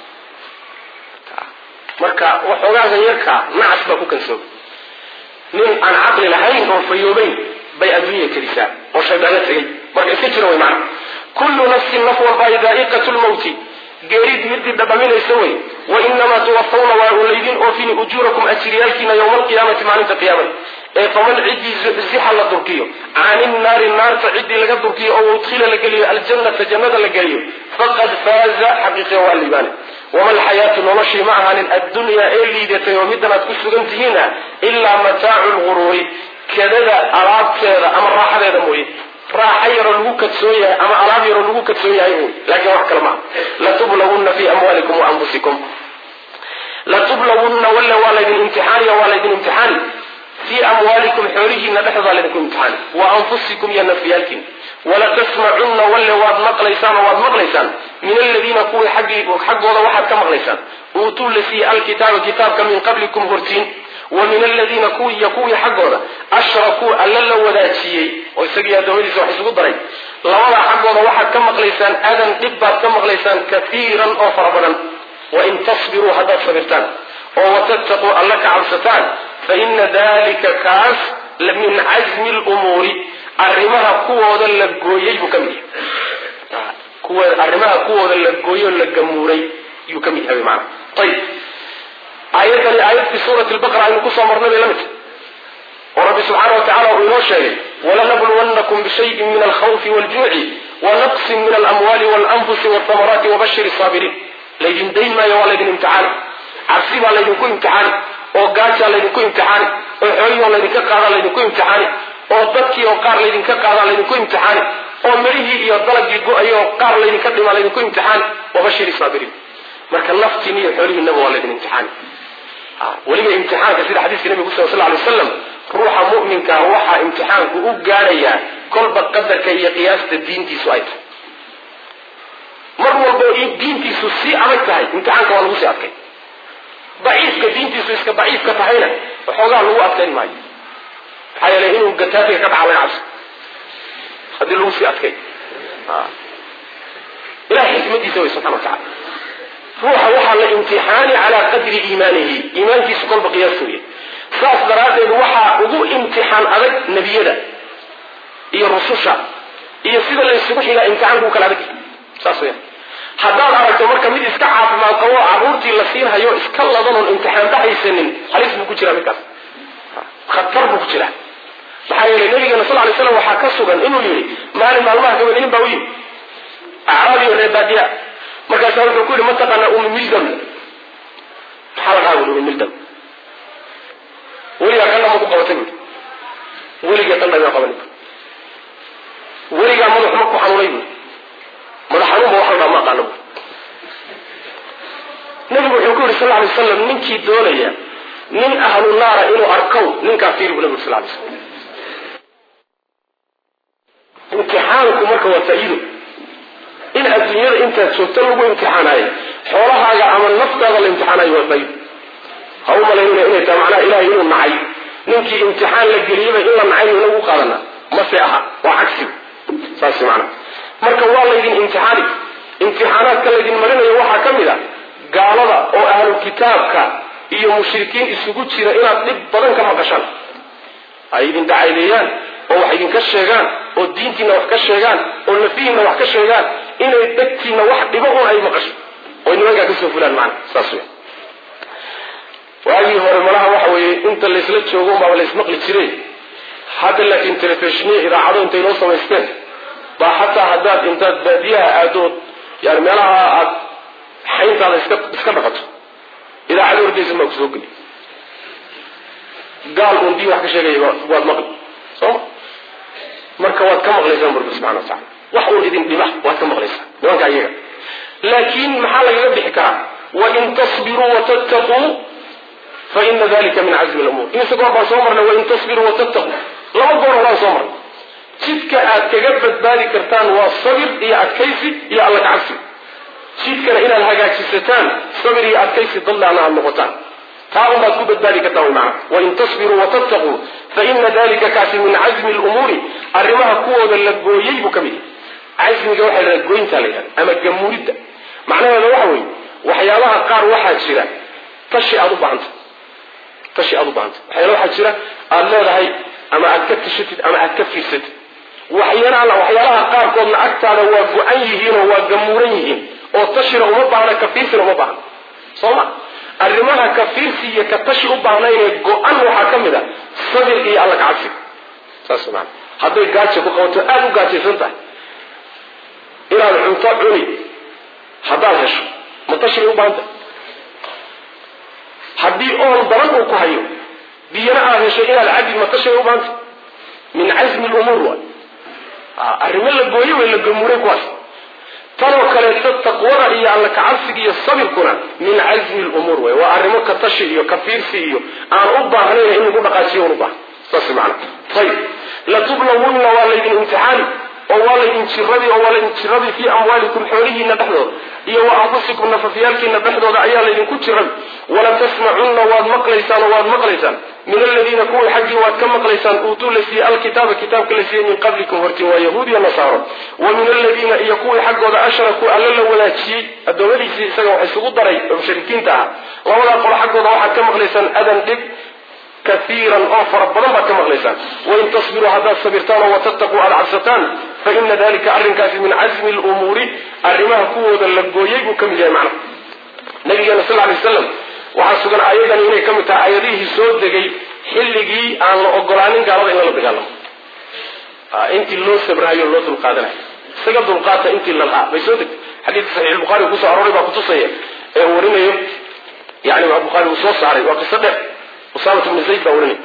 marka waxoogaagan yarkaa nacas baa ku kansoobay. nin aan caqli lahayn oo fayoobayn bay adduunya kadisaa oo shaydaano tegay. marka iska jira way macna. kullu nafsin naf walba daa'iqatu lmawti geerid midii dhadhaminaysa wey. wainamaa tuwafawna waa laydin oofini ujuurakum ajriyaalkiina yowma alqiyaamati maalinta qiyaamada. ee faman ciddii zuxzixa la durkiyo cani nnaari naarta ciddii laga durkiyo oo udkhila la geliyo aljannata jannada la geliyo faqad faaza xaqiiqiya waa liibaane. wama alxayaatu noloshii ma ahaanin addunyaa ee liidatay oo middan aad ku sugan tihiina ilaa mataacu lguruuri kedada alaabteeda ama raaxadeeda mooye. raaxa yaroo lagu kadsoon yahay ama alaab yaroo lagu kadsoon yahay wy, laakiin wax kale maaha. latublawunna fi amwaalikum wa anfusikum. latublawunna walla waa laydin imtixaaniya waa laydin imtixaani fii amwaalikum xoolihiina dhexdoodaa laydinku imtixaani wa anfusikum iyo nafyaalkiina. walatasmacunna walle waad maqlaysaan oo waad maqlaysaan min aladiina kuwii xaggooda waxaad ka maqlaysaan uutuu la siiye alkitaaba kitaabka min qablikum hortiin. wa min aladiina kuwii xaggooda ashrakuu alla la wadaajiyey oo isagii addoommadiisa wax isugu daray. labadaa xaggooda waxaad ka maqlaysaan adan dhib baad ka maqlaysaan kaiiran oo fara badan. wain tasbiruu haddaad sabirtaan oo watattaquu alla ka cabsataan fa ina dalika kaas min casmi lumuuri arrimaha kuwooda la gooyey buu ka mid yahay. arrimaha kuwooda la gooyoo la gamuuray yuu ka mid yahay maana. ayib aayadani aayad fi suurati lbaqara aynu kusoo marnay bay la mid oo rabbi subxaana wa tacala uu inoo sheegay walanabluwannakum bishayin min alkhawfi waljuuci wanaqsin min alamwaali walanfusi walthamaraati wabashir saabiriin. laydin dayn maayo waa laydin imtixaani. cabsi baa laydinku imtixaani oo gaajaa laydinku imtixaani oo xoolihii laydinka qaadaa laydinku imtixaani oo dadkii oo qaar laydinka qaadaa laydinku imtixaani oo mirihii iyo dalagii go-ay oo qaar laydinka dhimaa laydinku imtixaani wabashir saabiriin. marka naftiin iyo xoolihiinaba waa laydin imtixaani. weliba imtixaanka sida xadiiska nabiga kusugan sal lay wasalam ruuxa mu'minkaa waxaa imtixaanku u gaadhayaa kolba qadarka iyo qiyaasta diintiisu ay tahay. mar walba in diintiisu sii adag tahay imtixaanka waa lagu sii adkay. daciifka diintiisu iska daciifka tahayna waxoogaa lagu adkayn maayo. maxaa yeelay inuu gataatiga ka dhaca laga cabso haddii lagu sii adkay. ilahay xikmadiisa way subxana wa tacala. ruuxa waxaa la imtixaani calaa qadri iimaanihi, iimaankiisu kolba qiyaasta weeye. saas daraaddeed waxaa ugu imtixaan adag nebiyada iyo rususha iyo sida la isugu xiga imtixaanku kala adag saas weeyaan haddaad aragto marka mid iska caafimaad qabo carruurtii la siin hayo iska ladanoon imtixaan dhahaysanin halis buu ku jiraa midkaas khatar buu ku jiraa maxaa yeelay nabigeena sal alay slam waxaa ka sugan inuu yidhi maalin maalmaha gabadh nin baa u yimi acraabi oo reer baadiya markaasaa wuxuu ku yidhi mataqaanaa umi mildam maxaa la dhaha buli umi mildam weligaa qandha ma ku qabatay buli weligaa qandha maa qabanin weligaa madax ma ku xanuunay buli madax xanuunba wax la dhaha ma aqaano buli nabigu wuxuu ku yidhi sal alay wasalam ninkii doonaya nin ahlu naara inuu arkow ninkaa fiiri bu nabigu sal alay slam imtixaanku marka waa faa'iido in adduunyada intaad joogto lagu imtixaanaayo xoolahaaga ama naftaada la imtixaanayo waa faa'iido ha u malaynina inay tahay macnaha ilahay inuu nacay ninkii imtixaan la geliyaba in la nacay inagu qaadana mase aha waa cagsigu saas macnaha marka waa laydin imtixaani imtixaanaadka laydin marinayo waxaa ka mid a gaalada oo ahlu kitaabka iyo mushrikiin isugu jira inaad dhib badan ka maqashaan ay idin dacaydeeyaan oo wax idinka sheegaan oo diintiina wax ka sheegaan oo nafihiina wax ka sheegaan inay degtiina wax dhibo un ay maqasho oo nimankaa kasoo fulaan macna saas wey waagii hore malaha waxa weeye inta laysla joogo unbaaba laysmaqli jiray hadda laakiin telefishniya idaacado intay noo samaysteen baa xataa haddaad intaad baadiyaha aadood yani meelaha aad xayntaada iska dhaqato idaacado hordaysan baa kusoo geli gaal uun diin wax ka sheegaya waad maqli sooma marka waad ka maqlaysaan rabbi subxana watacala wax uun idin dhiba waad ka maqlaysaan nimanka iyaga laakiin maxaa lagaga bixi karaa wain tasbiruu watattaquu fa ina dalika min cazmi lumuur imise goor baan soo marnay wain tasbiruu watattaquu laba goor horaan soo marnay jidka aad kaga badbaadi kartaan waa sabir iyo adkaysi iyo alla kacabsi jidkana inaad hagaajisataan sabir iyo adkaysi dadlaana aad noqotaan taa unbaad ku badbaadi kartaan wy macana wain tasbiruu watattaquu fa ina dalika kaasi min cazmi lumuuri arrimaha kuwooda la gooyey buu ka mid yahay casmiga waxaa la goyntaa la yidhahda ama gamuuridda macnaheeda waxa weeye waxyaabaha qaar waxaa jira tashi aad u baahanta waxyaala waxaa jira aad leedahay ama aad ka tashatid ama aad ka fiirsatid waxyaalaha qaarkoodna agtaada waa go-an yihiin oo waa gamuuran yihiin oo tashina uma baahna ka fiirsina uma baahna sooma arrimaha ka fiirsi iyo ka tashi u baahnaynee go-an waxaa ka mid a sabir iyo alla kacabsiga saas maana hadday gaaja ku qabato aada u gaajaysan tahay inaad cunto cuni haddaad hesho ma tashi bay u baahan tahay haddii oon daran uu ku hayo biyana aad hesho inaad cabid ma tashi bay u baahan tahay min cazmi lumuur waay arrimo la gooyo way la gamuuray kuwaas tanoo kaleeto taqwada iyo alla kacabsiga iyo sabirkuna min cazmi lumuur way waa arrimo ka tashi iyo ka fiirsi iyo aan u baahnayn in lagu dhaqaajiyo un u baahan saas macana ayib latublawunna waa laydin imtixaani oo waa laydin jiradii fii amwaalikum xoolihiina dhexdooda iyo wa anfusikum nafafyaalkiina dhexdooda ayaa laydinku jirabi walatasmacunna waad maqlaysaan min aladiina kuwii xaggii waad ka maqlaysaan uutuu la siiyey alkitaaba kitaabka la siiyey min qablikum hortiin waa yahuud iyo nasaaro wa min aladiina iyo kuwii xaggooda ashrakuu alla la wadaajiyey adoomadiisii isaga wax isugu daray oo mushrikiinta ah labadaa qolo xaggooda waxaad ka maqlaysaan adan dhib kaiiran oo fara badan baad ka maqlaysaan wain tasbiruu haddaad sabirtaan oo watattaquu aada cabsataan fa ina dalika arrinkaasi min cazmi lumuuri arrimaha kuwooda la gooyey buu ka mid yahay macnaha nabigeena sal alay wasalam waxaa sugan aayadani inay ka mid tahay aayadihii soo degay xilligii aan la ogolaanin gaalada in lala dagaalamo intii loo sabrahayo loo dulqaadanayo isaga dulqaata intii la lahaa bay soo degtay xadiidka saxiix bukhari kusoo arooray baa kutusaya ee uu warinayo yani bukhari uu soo saaray waa qiso dheer usaamة bn zayd baa warinay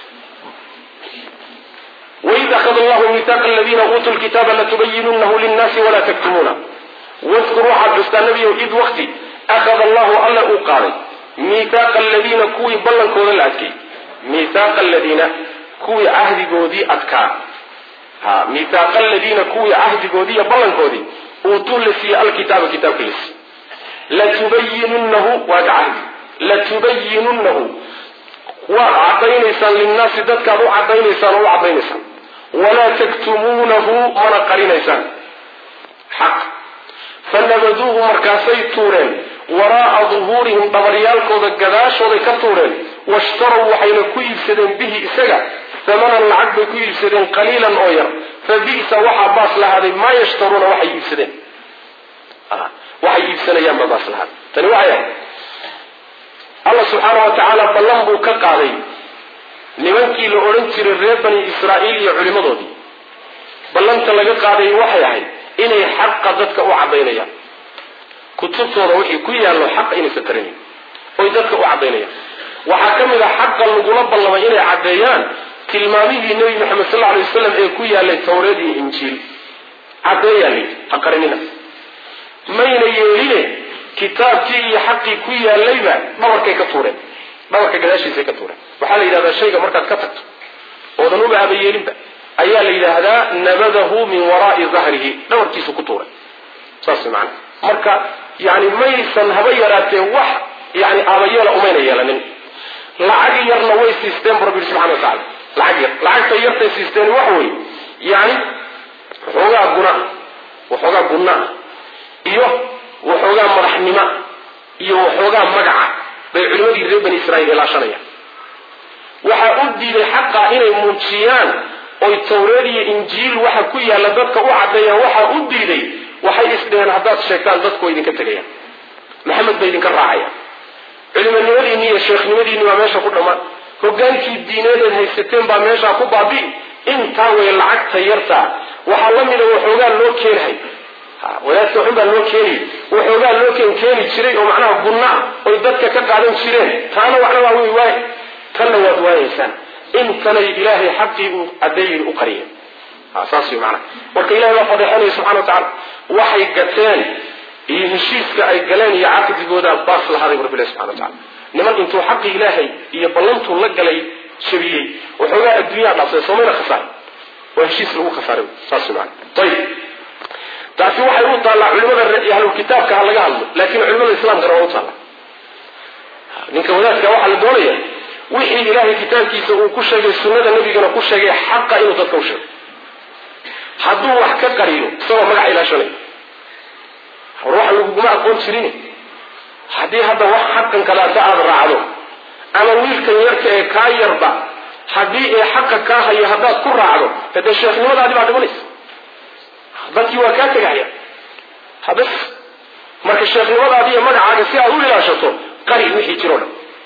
waid akhada allahu miitaaqa aladiina uutuu lkitaaba latubayinunahu linnaasi walaa taktumuuna wadkur waxaad xustaa nebiyow id wakti akhada allahu alla uu qaaday miitaaqa aladiina kuwii ballankooda la adkeeyey miitaaqa aladiina kuwii cahdigoodii adkaa miitaaqa aladiina kuwii cahdigoodii iyo ballankoodii uutuu la siiyey alkitaaba kitaabka la siiyey latubayinunahu waad cahdi latubayinunahu waad cadaynaysaan linnaasi dadkaad u cadaynaysaan oo u cadaynaysaan walaa taktumuunahu mana qarinaysaan xaq fanabaduuhu markaasay tuureen waraa'a duhuurihim dhabaryaalkooda gadaashooday ka tuureen washtarow waxayna ku iibsadeen bihi isaga hamanan lacag bay ku iibsadeen qaliilan oo yar فبئس وحا باس لهذا ما يشترون وحي يفسدين وحي يفسدين ما باس لهذا تاني وحي الله سبحانه وتعالى بلنبو كقاضي nimankii la oran jiray reer bani Israa'iil iyo culimadoodii ballanta laga qaaday waxay ahayd inay xaq dadka u cadeynayaan kutubtooda wixii ku yaalo xaq inay satareen oo dadka u cadeynayaan waxa kamid ah xaq lagula ballamay inay cadeeyaan tilmaamihii nabi Muhammad sallallahu alayhi wasallam ee ku yaalay Tawreed iyo Injiil cadeeyaan aqrinina mayna yeeline kitaabkii iyo xaqii ku yaalayba dhabarkay ka tuureen dhabarka gadaashiisa ka tuureen waxa la yiraahdaa shayga markaad ka tagto oo dan u baahday yeelinba ayaa la yiraahdaa nabadahu min wara'i zahrihi dhabarkiisu ku tuuray saas macna marka yaani maysan haba yaraatee wax yaani abayala umayna yeelanin lacag yarna way system rabbi subhanahu wa ta'ala lacag yarta system wax way yaani waxoogaa guna iyo waxoogaa madaxnimo iyo waxoogaa magaca bay culimadii reer bani Israa'iil ilaashanayaan waxa u diiday xaqa inay muujiyaan oo Tawreed iyo Injiil waxa ku yaala dadka u cadeeyaan waxa u diiday waxay isdeen hadaad sheegtaan dadku idinka tagayaan maxamed bay idinka raacayaan culimadii iyo sheekhnimadiina waa meesha ku dhamaan hogaankii diineed ee haysateen baa meesha ku baabi inta way lacagta yarta waxa la mid ah waxoogaa loo keenay walaasoo xun baa loo keenay waxoogaa loo keeni jiray oo macnaha gunna oo dadka ka qaadan jireen taana waxna waa way kana waa waaysan intana ilaahay xaqii uu adeeyay u qariyay asaasi macna marka ilaahay waa fadhiixanay subhanahu wa ta'ala waxay gateen iyo heshiiska ay galeen iyo caqdigooda baas la haday rabbi subhanahu wa ta'ala niman intuu xaqii ilaahay iyo ballantu la galay shabiyay waxoogaa adduunyaha dhaafay Soomaaliya khasaar waa heshiis lagu khasaaray saasi macna tayib taasi waxay u taala culimada ahlul kitaabka laga hadlo laakiin culimada islaamka waa u taala ninka wadaadka waxa la doonaya wixii ilaahay kitaabkiisa uu ku sheegay sunnada nabigana ku sheegay xaqa inuu dadka u sheego hadduu wax ka qariyo soo magac ilaashanay ruuxa lagu ma aqoon jirin haddii hadda wax xaqan kala aad raacdo ama wiilkan yarka ee ka yarba haddii ay xaqa ka hayo hadaad ku raacdo tada sheekhnimadaadi baa dhimanaysa dadkii waa ka tagaya habas marka sheekhnimadaadi iyo magacaaga si aad u ilaashato qari wixii jiro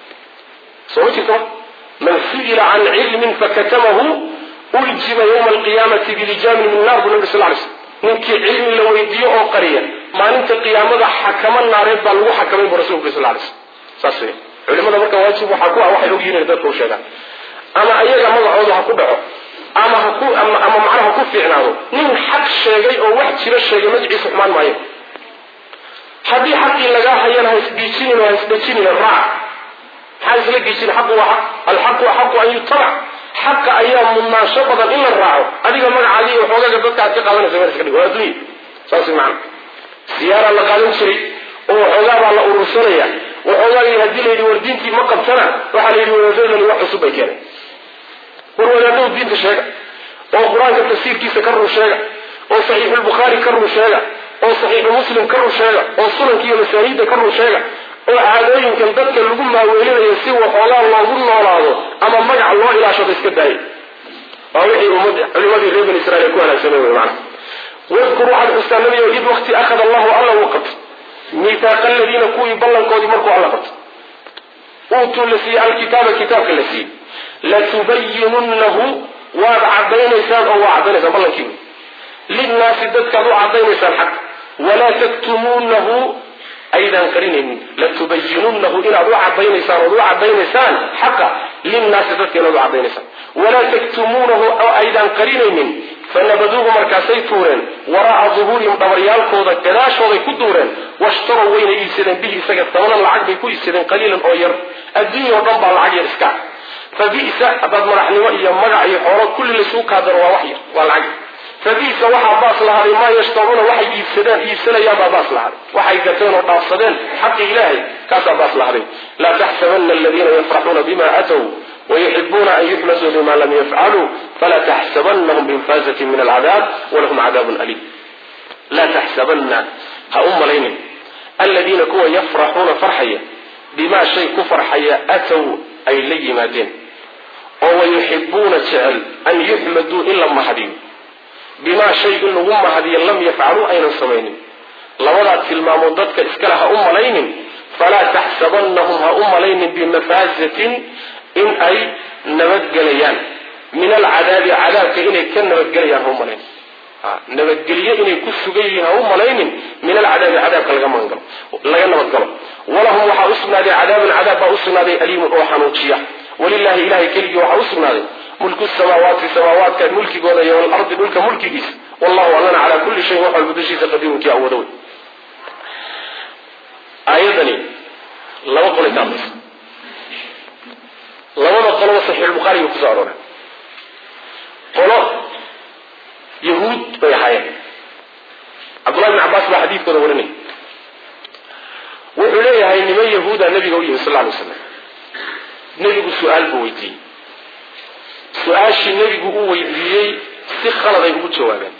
سويته من سئل عن علم فكتمه ألجم يوم القيامة بلجام من نار بالنبي صلى الله عليه وسلم منك علم لو يديه أو قرية ما ننت القيامة حكم النار بل وحكم برسول الله صلى الله عليه وسلم صحيح علماء ذلك واجب وحكوا واحد يجي لذلك وشيء أما أيها ما عوضها حكوا أما معناه كف عناه من حق شيء أو واحد شيء الشيء مجلس سبحان ما يم حدي حق لقاه ينهى يسبيتين ويسبيتين الرع حاجة لك يصير حق وحق الحق وحق أن يطلع حق أيام مناسبة إلا الرعو هذه ما عليه وحوجة قدرت عتيقة وانا زمان سكني وادني صار معنا سيارة لقالين شيء وحوجة على أورسلية وحوجة يهدي لي وردين في مقام سنة وحال لي وردين اللي وحص بيكان وردين الدين تشجع وقرآن التفسير كيس كرر شجع وصحيح البخاري كرر شجع وصحيح مسلم كرر شجع وصلنا كي مسانيد كرر شجع وعادين كان dadka lagu maaweelinayo si waxoogaa loogu noolaado ama magac loo ilaashado iska daay wixii culimadii reer bani Israa'iil ku wanaagsanay macna wadkuru al ustaanabi id waqti akhad Allah waqt mithaq alladina kuwi ballankoodi markuu Allah qabto uutu lasi alkitaba kitabka lasi la tubayyinunahu wa ba'daynaysan oo wa'daynaysan ballankii linnaas dadka u cadaynaysan xaq wala taktumunahu أيضا قرينين لتبينونه إلى روعة بينسان حقا للناس تذكر روعة بينسان ولا تكتمونه أو أيضا قرينين فنبذوه مركزي تورين وراء ظهورهم دوريال كودا كداش وضي كدورين واشتروا وين إيسيدين به سجد ثمنا العقب يكون إيسيدين قليلا أو ير الدنيا وضنبع العقب إسكع فبئس أبد مرحني وإيا مرع يحورات كل اللي سوق هذا وحي والعقب فبئس وحى باص لها ما يشترون وحي يفسدان يا باص لها وحي قتلون وطافصدان حق إلهي كاسا باص لها لا تحسبن الذين يفرحون بما أتوا ويحبون أن يحمسوا بما لم يفعلوا فلا تحسبنهم بمفازة من العذاب ولهم عذاب أليم لا تحسبن لين الذين كوا يفرحون فرحيا بما شيء كفر حيا أتوا أي لي مادين ويحبون تعل أن يحمدوا إلا ما حديم bimaa shay in lagu mahadiyo lam yafcaluu aynan samaynin labadaa tilmaamood dadka iskale ha u malaynin falaa taxsabannahum ha u malaynin bimafaazatin in ay nabadgelayaan min alcadaabi cadaabka inay ka nabadgelayaan ha u malaynin nabadgelyo inay ku sugan yihiin ha u malaynin min alcadaabi cadaabka laga nabadgalo walahum waxaa usugnaaday cadaabun cadaab baa usugnaaday aliimun oo xanuujiya walilahi ilahay keligii waxaa usugnaaday mulku samaawaati samaawaadka mulkigooda iyo walardi dhulka mulkigiisa wallahu allana calaa kulli shayin wax walba dushiisa qadiirun kii awoodo wey aayadani laba qolay ka hadlaysa labada qoloba saxiixulbukhaari bay kusoo arooreen qolo yahuud bay ahaayeen cabdullahi bn cabbaas baa xadiidkooda warinaya wuxuu leeyahay niman yahuuda nabiga u yimi sal lla alay slam nebigu su-aal buu weydiiyey su-aashii nebigu u weydiiyey si khaladay ugu jawaabeen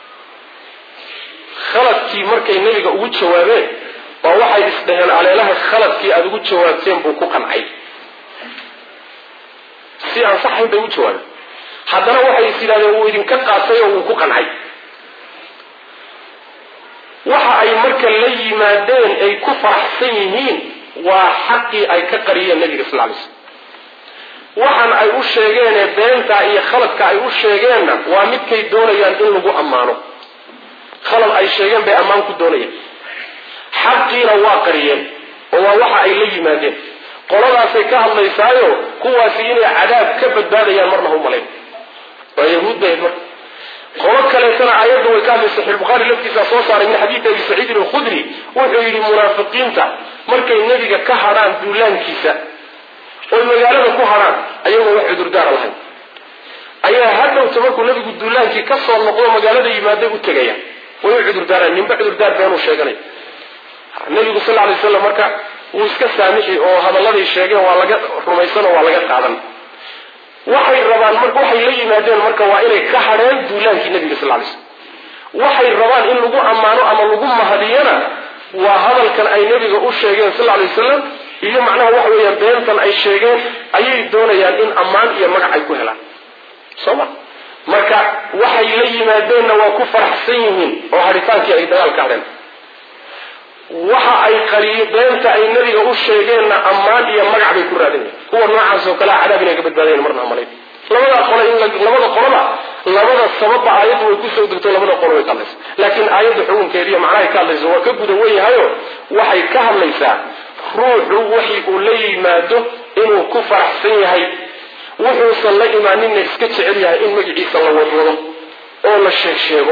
khaladkii markay nebiga ugu jawaabeen baa waxay isdhaheen aleelaha khaladkii aada ugu jawaabteen buu ku qancay si aan saxayn bay ugu jawaabeen haddana waxay is yidhahdeen wuu idinka qaatay oo wuu ku qancay waxa ay marka la yimaadeen ay ku faraxsan yihiin waa xaqii ay ka qariyeen nebiga sal lay slam waxaan ay u sheegeenee beentaa iyo khaladka ay u sheegeenna waa midkay doonayaan in lagu ammaano khalad ay sheegeen bay ammaan ku doonayaan xaqiina waa qariyeen oo waa waxa ay la yimaadeen qoladaasay ka hadlaysaayo kuwaasi inay cadaab ka badbaadayaan marna ha u malayn waa yahuud bay marka qolo kaleetana aayadda way ka hadlay saxiixulbukhaari laftiisa soo saaray min xadiidi abi saciidin alkhudri wuxuu yidhi munaafiqiinta markay nebiga ka hadhaan duulaankiisa oy magaalada ku hadhaan ayagoo wax cudurdaara lahayn ayaa hadhowta markuu nebigu duulaankii ka soo noqdo magaalada yimaaday u tegaya way u cudurdaaraan ninba cudurdaar beenuu sheeganay nebigu sal alay wasalam marka wuu iska saamixi oo hadalladay sheegeen waa laga rumaysan oo waa laga qaadan waxay rabaan waxay la yimaadeen marka waa inay ka hadheen duulaankii nebiga sal lay slam waxay rabaan in lagu ammaano ama lagu mahadiyana waa hadalkan ay nebiga u sheegeen sal lay wasalam iyo macnaha waxa weeyaan beentan ay sheegeen ayay doonayaan in ammaan iyo magac ay ku helaan soo ma marka waxay la yimaadeenna waa ku faraxsan yihiin oo hadhitaankii ay dagaal ka hadheen waxa ay qariyo beenta ay nebiga u sheegeenna ammaan iyo magac bay ku raadinayan kuwa noocaas oo kalea cadaab inay ka badbaadayan marna amalayn labada qoloba labada sababba aayaddu way kusoo degto labada qolo way ka hadlaysa laakiin aayadda xukunkeediiyo macnahay ka hadlaysa waa ka guda wenyahayo waxay ka hadlaysaa ruuxu wixii uu la yimaado inuu ku faraxsan yahay wuxuusan la imaaninna iska jecel yahay in magaciisa la wadwado oo la sheegsheego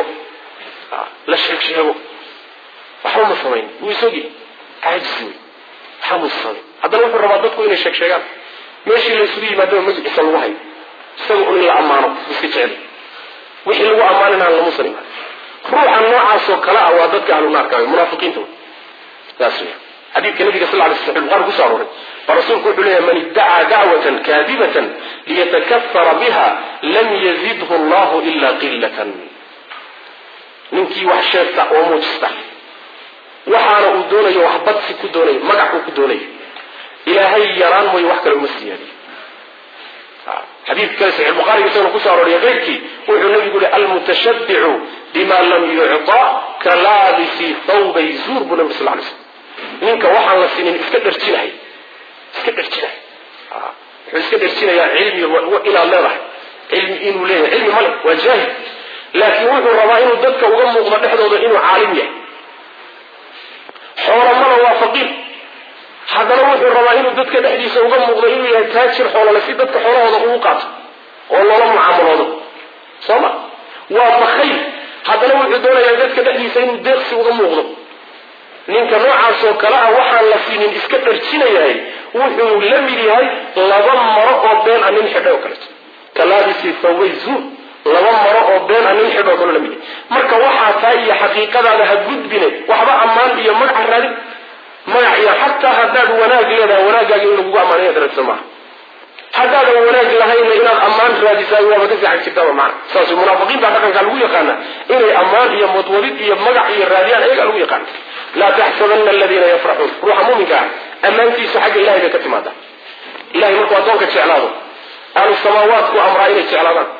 waxba ma samayn wuu isogi caajis wey waxba mu samayn haddana wuxuu rabaa dadku inay sheegsheegaan meeshii la isugu yimaadaba magaciisa lagu hayo isaga un in la ammaano iska jecel wixii lagu ammaaninahan lamusan imaan ruuxa noocaasoo kale ah waa dadka ahlu naarka munaafiqiinta wey saas wey xadiidka nabiga sal lay sl bukhari kusoo arooray baa rasuulku wuxuu leeyahay man iddacaa dacwatan kaadibatan liyatakafara biha lam yazidhu allahu ila qilatan ninkii wax sheegta oo muujista waxaana uu doonayo wax badsi ku doonayo magac uu ku doonayo ilaahay yaraan mooye wax kale uma siyaadiyo xadiid kale saxiix bukhaariga isagoo kusoo arooriya keyrkii wuxuu nabigu yihi almutashabbicu bima lam yucta ka laabisi thawbay zuur buu nabi sal lay slam ninka waxaan la sinin iska dharjinahay wuxuu iska dharjinayaa cilmi inaad leedahay cilmi inuu leeyahay cilmi male waa jaahil laakiin wuxuu rabaa inuu dadka uga muuqdo dhexdooda inuu caalim yahay xoolamana waa faqiir haddana wuxuu rabaa inuu dadka dhexdiisa uga muuqdo inuu yahay taajir xoolale si dadka xoolahooda ugu qaato oo loola mucaamaloodo soo ma waa bakayl haddana wuxuu doonayaa dadka dhexdiisa inuu deeqsi uga muuqdo ninka noocaasoo kale ah waxaan la siinin iska dharjinayahay wuxuu la mid yahay laba maro oo been a nin xidhay oo kaleeto kalaabisi thawbay zuur laba maro oo been a nin xidhoo kale la mid yahay marka waxaa taa iyo xaqiiqadaada ha gudbine waxba ammaan iyo magac raadin magac iyo xataa haddaad wanaag leedahay wanaaggaaga in lagugu ammaano inaad raadisa maaha haddaadan wanaag lahayna inaad ammaan raadisaa waaba ka fiican jirtaba macna saas munaafiqiinta dhaqankaa lagu yaqaana inay ammaan iyo madwadid iyo magac iyo raadiyaan ayagaa lagu yaqaana laa taxsabana aladiina yafraxuun ruuxa muminka ah ammaantiisu xagga ilahay bay ka timaada ilahay markuu addoonka jeclaado ahlu samaawaatku amraa inay jeclaadaan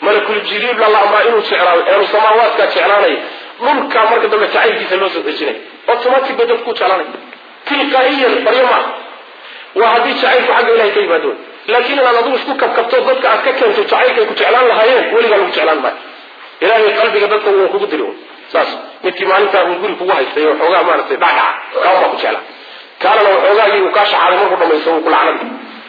malakul jibriil la amraa inuu jeclaado ee samaawaadka jeclaanay dhulka marka dambe jacaylkiisa loo soo dejinay automatic bay dadku jeclaanay tilqaa'iyan baryama waa haddii jacaylku xagga ilaahay ka yimaado laakiin inaad adigu isku kabkabto dadka aad ka keento jacaylkay ku jeclaan lahaayeen weligaa lagu jeclaan maayo ilaahay qalbiga dadka uu kugu dilo saas midkii maalintaa uu guri kugu haystay oo xoogaa maaragtay dhacdhaca kaa ku jeclaa kaalana waxoogaa iyuu kaa shaxaaday markuu dhamaysto uu ku lacnadi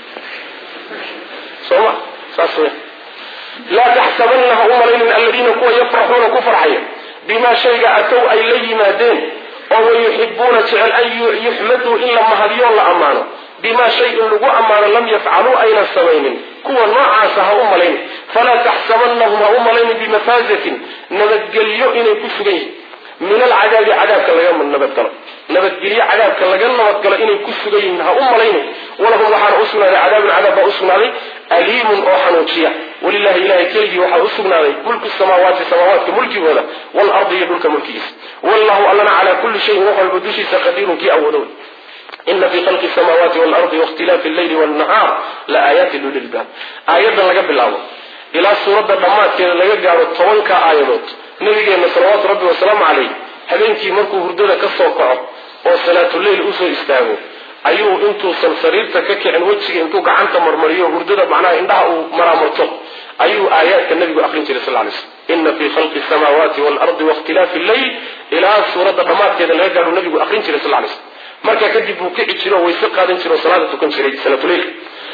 soma saas wey laa taxsabannaha u malaynin aladiina kuwa yafraxuuna ku farxaya bimaa shayga atow ay la yimaadeen oo wayuxibuuna jecel an yuxmaduu in la mahadiyo la ammaano bimaa shay in lagu ammaano lam yafcaluu aynan samaynin kuwa noocaasa ha u malaynin falaa taxsabannahum ha u malaynin bimafaazatin nabadgelyo inay ku sugan yihin min alcadaabi cadaabka laga nabadgalo nabadgelyo cadaabka laga nabadgalo inay ku sugan yihiin ha u malaynin walahum waxaana u sugnaaday cadaabun cadaab baa u sugnaaday aliimun oo xanuujiya walilahi ilahay keligii waxaa u sugnaaday mulku samaawaati samaawaadka mulkigooda waalardi iyo dhulka mulkigiisa wallahu allana calaa kulli shayin wax walba dushiisa qadiirun kii awoodow ina fii khalqi samaawaati waalardi waاkhtilaafi alleyli wاnnahaar la aayaati lulilbaab aayadan laga bilaabo ilaa suuradda dhammaadkeeda laga gaaro 10 aayadood nabigeena salawaatu rabbi wasalaamu calayh habeenkii markuu hurdada ka soo kaco oo salaatuleyl usoo istaago ayuu intuusan sariirta ka kicin wejiga intuu gacanta marmariyo hurdada macnaha indhaha uu maraamarto ayuu aayaadka nabigu aqrin jiray sal lay slm ina fii khalqi samaawaati waalardi waاkhtilaafi alleyl ilaa suuradda dhammaadkeeda laga gaaro nabigu aqrin jiray sal lay slm markaa kadib buu kici jiro o wayse qaadan jiro o salaada tukan jiray salaatuleyl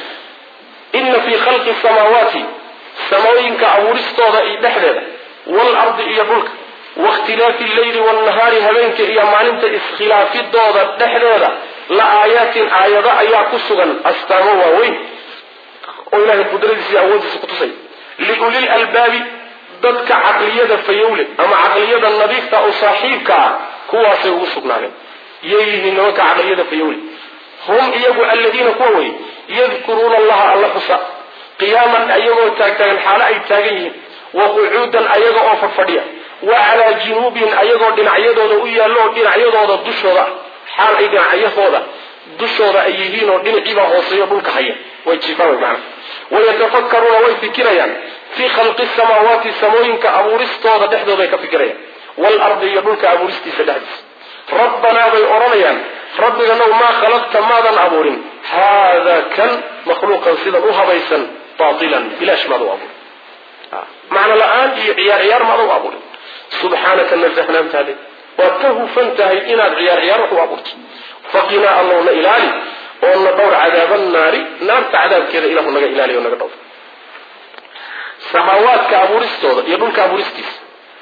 ina fii khalqi samaawaati samooyinka abuuristooda iyo dhexdeeda waalardi iyo dhulka waاkhtilaafi alleyli wاnnahaari habeenka iyo maalinta iskhilaafidooda dhexdeeda la aayaatin aayado ayaa ku sugan astaamo waaweyn oo ilaahay qudradiisa iyo awoodiisa kutusay liulil albaabi dadka caqliyada fayowle ama caqliyada nadiifta oo saaxiibka ah kuwaasay ugu sugnaadeen yeeyihiin nimanka caqliyada fayowle hum iyagu aladiina kuwa wey yadkuruuna allaha alla xusa qiyaaman ayagoo taagtaagan xaalo ay taagan yihiin wa qucuudan ayaga oo fadfadhiya wa calaa junuubihim ayagoo dhinacyadooda u yaallo oo dhinacyadooda dushooda xaal ay dhinacyahooda dushooda ay yihiin oo dhinaciibaa hooseeyo dhulka haya way jifaan way macna wayatafakkaruuna way fikirayaan fii khalqi samaawaati samooyinka abuuristooda dhexdooda ay ka fikirayaan waalardi iyo dhulka abuuristiisa dhexdiisa rabbanaa bay odhanayaan rabbiganow maa khalaqta maadan abuurin haadaa kan makhluuqan sidan u habaysan baatilan bilaash maad u abuurin macno la-aan iyo ciyaar maada u abuurin subxaanaka nasahnaantaade waad ka hufan tahay inaad ciyaar wax u abuurto faqinaa allowna ilaali oo na dhowr cadaaba naari naarta cadaabkeeda ilahu naga ilaali oo naga dhowr samaawaadka abuuristooda iyo dhulka abuuristiisa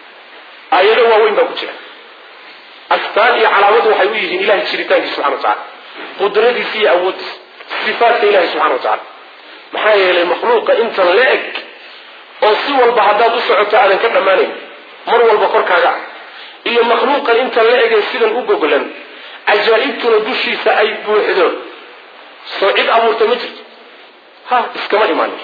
aayado waaweyn baa ku jira astaan iyo calaamadu waxay u yihiin ilahay jiritaankiisa subxana wa tacala qudradiisa iyo awoodiisa sifaatka ilahay subxana wa tacala maxaa yeelay makhluuqa intan la eg oo si walba haddaad u socoto aadan ka dhammaanayn mar walba korkaaga ah iyo makhluuqan intan la egay sidan u gogolan cajaa'ibtuna dushiisa ay buuxdo soo cid abuurta ma jirto ha iskama imaanin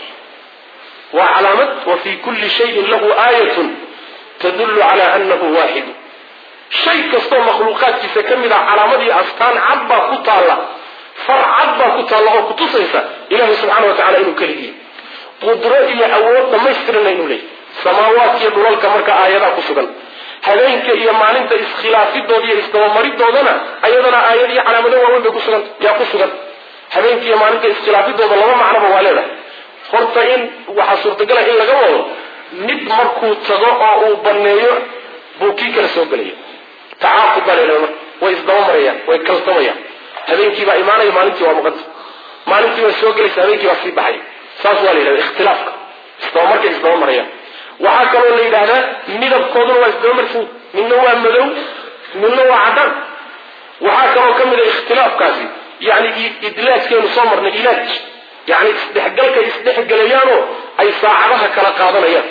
waa calaamad wa fii kulli shayin lahu aayatun tadullu cala annahu waaxidu shay kastoo makhluuqaadkiisa ka mid ah calaamad iyo astaan cad baa ku taalla far cad baa ku taalla oo kutusaysa ilaahay subxaana wa tacala inuu keligii qudro iyo awood dhammaystirana inuu leeyahy samaawaadkiiyo dhulalka marka aayadaa ku sugan habeenka iyo maalinta iskhilaafidooda iyo isdabamaridoodana ayadana aayad iyo calaamado waaweyn bay kusugan yaa ku sugan habeenka iyo maalinta iskhilaafidooda laba macnoba waa leedahay horta in waxaa suurtagala in laga wado mid markuu tago oo uu baneeyo buu kii kala soo gelaya tacaaqub baa leedahay marka way isdabamarayaan way kaltamayaan habeenkii baa imaanaya maalintii waa muqanta maalintii waa soo gelaysa habeenkii baa sii baxay saas waa la yidhahda ikhtilaafka isdabamarkay isdabamarayaan waxaa kaloo la yidhaahdaa midabkooduna waa isdabamarsan midna waa madow midna waa caddaan waxaa kaloo ka mid a ikhtilaafkaasi yani idlaajkeenu soo marnay ilaaj yani isdhexgalkay isdhexgelayaanoo ay saacadaha kala qaadanayaan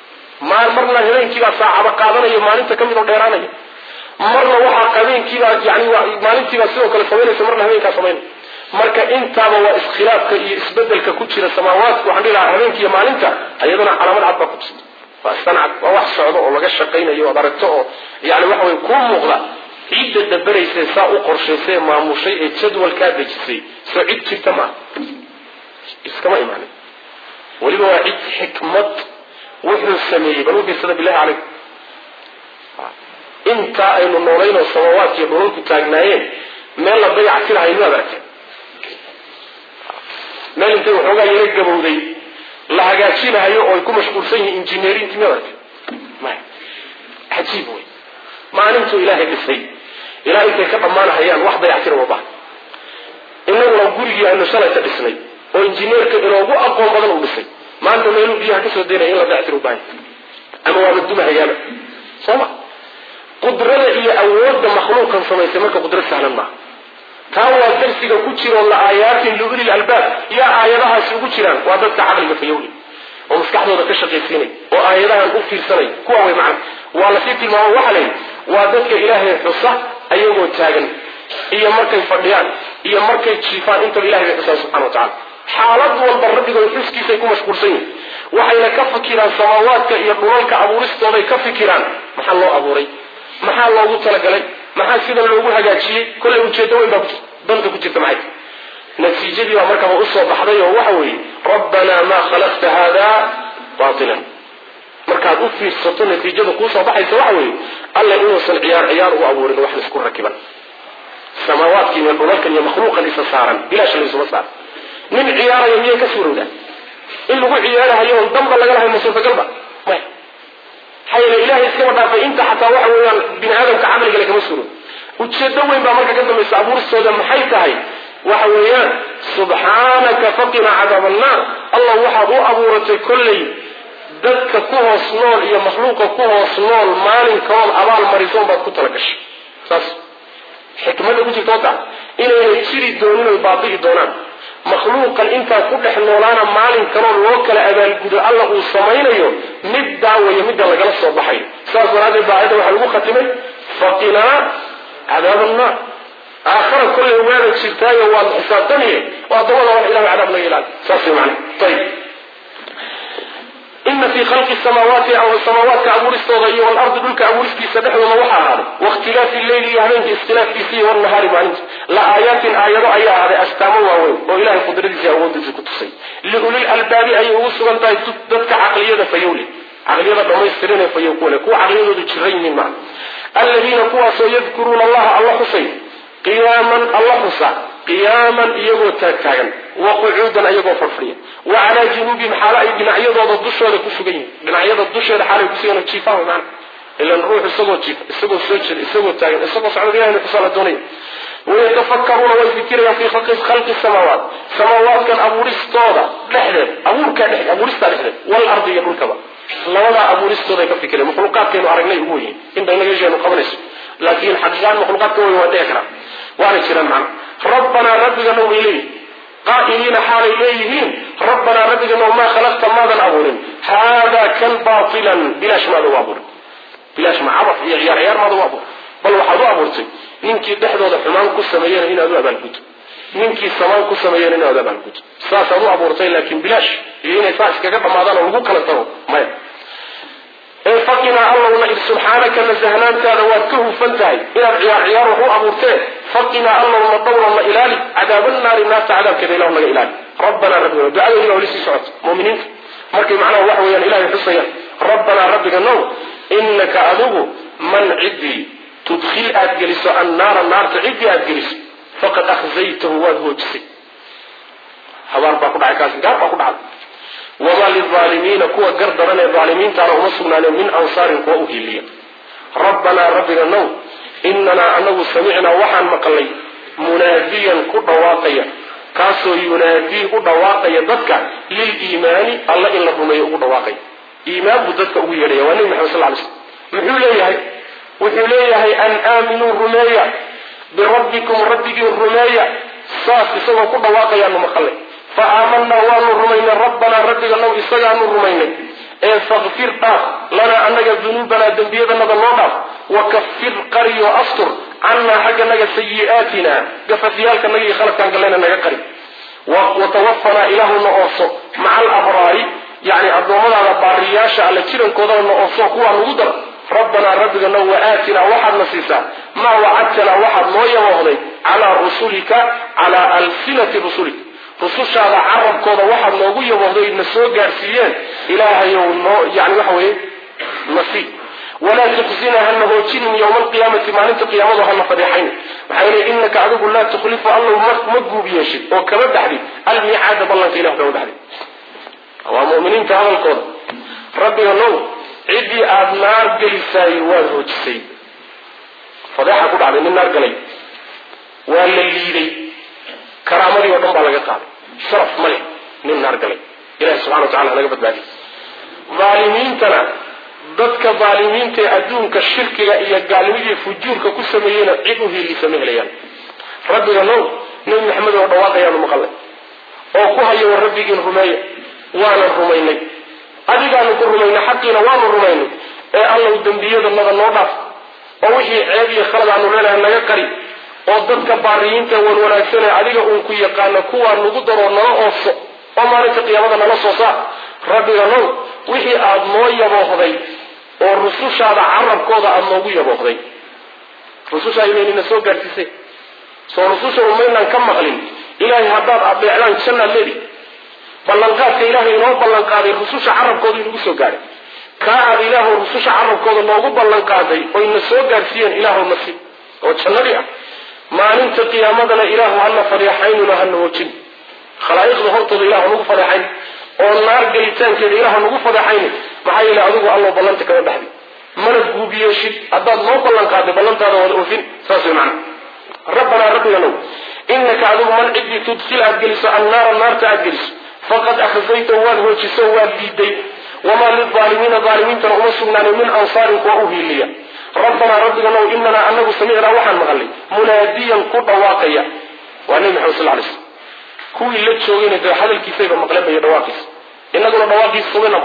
marna habeenkiibaa saacado qaadanaya maalinta ka mid oo dheeraanaya marna waxaa habeenkiibaa yani maalintiibaa sidoo kale samaynaysa marna habeenkaa samaynaya marka intaaba waa iskhilaafka iyo isbedelka ku jira samaawaadka waxaan dhihi lahaa habeenka iyo maalinta ayadana calaamad cad baa ku jirta waa sancad waa wax socdo oo laga shaqaynayo oad aragto oo yani waxa way kuu muuqda ciidda dabaraysay saa u qorshaysay ee maamushay ee jadwalkaa dejisay soo cid jirta maaha iskama imaanin weliba waa cid xikmad wuxuu sameeyey bal u fiirsada billahi calaykum inta aynu noolayno samawaadkiiyo dhulalku taagnaayeen meel la dayac tirahayo ma aragteen meel intay waxoogaa yara gabowday la hagaajinahayo oo ay ku mashquulsan yihiin injineerintii ma aragteen maya cajiib wey maalintuu ilaahay dhisay ilaa intay ka dhammaanahayaan wax dayactira uma bahan inaguna gurigii aynu shalayta dhisnay oo injineerka inoogu aqoon badan u dhisay maanta meeluu biyaha kasoo daynaya in la dayactira u baahan ama waaba dumahayaaba sooma qudrada iyo awoodda makhluuqkan samaysay marka qudrad sahlan maaha taa waa darsiga ku jiro la aayaatin liulil albaab yaa aayadahaasi ugu jiraan waa dadka caqliga fayowli oo maskaxdooda ka shaqaysiinay oo aayadahan u fiirsanay kuwa way macna waa lasii tilmaamo waxa la yidhi waa dadka ilaahay xusa ayagoo taagan iyo markay fadhiyaan iyo markay jiifaan intaba ilahay bay xusaan subxana wa tacala xaalad walba rabbigood xuskiisay ku mashquulsan yihin waxayna ka fikiraan samaawaadka iyo dhulalka abuuristooday ka fikiraan maxaa loo abuuray maxaa loogu talagalay maxaa sidan loogu hagaajiyey kollay ujeeddo weyn baa danta ku jirta maxay natiijadii baa markaba usoo baxday oo waxa weeye rabbanaa maa khalaqta haada baatilan markaad u fiirsato natiijada kuusoo baxaysa waxa weeye alla inuusan ciyaar u abuurin wax laisku rakiban samaawaadkii iyo dhulalkan iyo makhluuqan isa saaran bilaash laysuma saar nin ciyaaraya miyay ka suurowdaa in lagu ciyaarahayo on damba laga lahay masuurtagalba maya maxaa yeele ilaahay iskaba dhaafay inta xataa waxa weeyaan bini aadamka camligale kama suuro ujeedo weyn baa marka ka dambaysa abuuristooda maxay tahay waxa weeyaan subxaanaka faqina cadaab annaar allah waxaad u abuuratay kolley dadka ku hoos nool iyo makhluuqa ku hoos nool maalinkood abaal marisoon baad ku talagashay saas xikmada ku jirta wata inayna jiri doonin oy baabi'i doonaan makhluuqan intaa ku dhex noolaana maalin kaloo loo kala abaalgudo alla uu samaynayo mid daawaya midda lagala soo baxayo saas daraaddeed baa aayadda waxaa lagu khatimay faqinaa cadaab annaar aakhara kolley waada jirtaayo waad xisaabtamiye waa dabada wax ilahay cadaab naga ilaali saas way macna ayib ina fii khalqi samaawaati samaawaadka abuuristooda iyo walardi dhulka abuuristiisa dhexdooda waxaa ahaaday wakhtilaafi leyli iyo habeenka ikhtilaafkiisa iyo walnahaari maalinta la aayaatin aayado ayaa ahaaday astaamo waaweyn oo ilahay qudradiisa awoodiisa ku tusay liulil albaabi ayay ugu sugan tahay dadka caqliyada fayowle caqliyada dhamaystiran ee fayow kuwale kuwa caqliyadoodu jiran yihiin maa aladiina kuwaasoo yadkuruuna allaha alla xusay qiyaaman alla xusa qiyaaman iyagoo taagtaagan wa qucuudan iyagoo fadhiya wa calaa junuubihim xaalo ay dhinacyadooda dushooda ku sugan yihin dhinacyada dusheeda xaalay ku sugan jiifaan macna ilan ruux isagoo jiifa isagoo soo jeeda isagoo taagan isagoo socda ilahayna kusala doonaya wayatafakkaruuna way fikirayaan fii khalqi samaawaat samaawaadkan abuuristooda dhexdeed abuuristaa dhexdeed walardi iyo dhulkaba labadaa abuuristooday ka fikireen makhluuqaadkaynu aragnay ugu weyiin inta inaga yeesheenu qabanayso laakiin xaqiiqaan makhluuqaadka wey waa dhici karaa waana jiraan macna rabbanaa rabbiganow bay leeyihin qaa'iliina xaalay leeyihiin rabbanaa rabbiganow maa khalaqta maadan abuurin haadaa kan baatilan bilaash maada u abuurin bilaash ma cabaf iyo ciyaar maada u abuurin bal waxaad u abuurtay ninkii dhexdooda xumaan ku sameeyena inaad u abaalgudo ninkii samaan ku sameeyena inaad u abaalgudo saasaad u abuurtay laakiin bilaash iyo inay saa iskaga dhammaadaan oo lagu kala tago maya faqinaa allowna id subxaanaka nasahnaantaada waad ka hufan tahay inaad ciyaar wax u abuurtee faqinaa allowna dhowrana ilaali cadaabannaari naarta cadaabkeeda ilahu naga ilaali rabbanaa rabbigana ducadeedina wali sii socota muminiinta markay macnaha waxa weeyaan ilahay xusayaan rabbanaa rabbiga now inaka adigu man ciddii tudkhil aad geliso annaara naarta ciddii aad geliso faqad akhzaytahu waad hoojisay habaar baa ku dhacay kaasi gaar baa ku dhacday wamaa lilaalimiina kuwa gar daran ee aalimiintaana uma sugnaaneen min ansaarin kuwa u hiiliya rabbanaa rabbiga now inanaa anagu samicnaa waxaan maqlay munaadiyan ku dhawaaqaya kaasoo yunaadii u dhawaaqaya dadka liliimaani alla in la rumeeyo ugu dhawaaqaya iimaan buu dadka ugu yeedhaya waa nebi maxamed sal ly slm wuxuu leeyahay an aaminuu rumeeya birabbikum rabbigiin rumeeya saas isagoo ku dhawaaqayaanu maqlay fa aamanaa waanu rumaynay rabbanaa rabbiga now isagaanu rumaynay ee fakfir dhaaf lanaa annaga dunuubanaa dembiyadanada noo dhaaf wakafir qariyo astur cannaa xagganaga sayi'aatina gafafyaalkanaga iyo khaladkaan gallayna naga qari watawafanaa ilaahuna ooso maca alabraari yani addoommadaada baariyaasha alle jirankoodana na ooso kuwaa nagu dar rabbanaa rabbiga now waaatinaa waxaadna siisaa maa wacadtanaa waxaad noo yaboohday calaa rusulika calaa alsinati rusulika rusushaada carabkooda waxaad noogu yaboohday na soo gaarsiiyeen إلهي يعني وحوي نصيب ولا تخزنا هنه جن يوم القيامة ما أنت قيامته هن فضيحين وحين إنك عدو لا تخلف الله مجهو بيشد وكبد حديث الميعاد بالله إله كبد حديث ومؤمنين تعالى القول ربي الله عدي النار جلساي وجسي فضيحة قد على النار جلي ولا اللي كرامتي ودم بالله قال شرف ملك من النار جلي إله سبحانه وتعالى أنا قبل بالي ظالمين ترى ضدك ظالمين تأدونك الشرك إيا قالوا فجورك كل سميين عدوه اللي سميه ليان ربي الله نبي محمد ودواقع يا المقلد وكوها يا ربي الرمية وانا الرميني أدي قالوا الرميني حقنا وانا الرميني الله الدنبية الله النوضف ووحي عيبي خلد عنه لنا أنه يقري وضدك باريين والولاكسين أدي قالوا يقالنا كوها نقدر ونرأس وما نتقي يمدنا نصوصا ربي الله وحي أدنوية بوخذي والرسوش هذا عرب كوضا أدنوية بوخذي رسوش هذا نسوق قرتسي سو رسوش أمينا كم مغلين إلهي هداد أبي إعلان سنة الليلي بلنقاتك إلهي نوب بلنقاتي رسوش عرب كوضا نسوق قاري كاعد إله رسوش عرب كوضا نوب بلنقاتي وإن نسوق قرتسيا إله المسيح وتشنى لها ما ننتقي يمدنا إله هلا فريحين لهن وجن خلائق ظهرت إله نوب فريحين والنار قلتان كده إله نوب فريحين maxay ila adigu Allah balanta ka dhaxdi mana guubiyashid hadda loo ballan qaado ballantaada wada oofin saasay macna rabbana rabbana innaka adigu man idhi tudkhil adgiliso annar ta'adgilis faqad akhzayta wa wajisa wa biday wama lil zalimin uma sugnaan min ansar wa uhiliya rabbana rabbana innana annahu sami'na wa han maqalli munadiyan ku dhawaaqaya wa nabi muhammad sallallahu alayhi wasallam kuwi la joogay hadalkiisa maqlay dhawaaqis innaguna dhawaaqis subana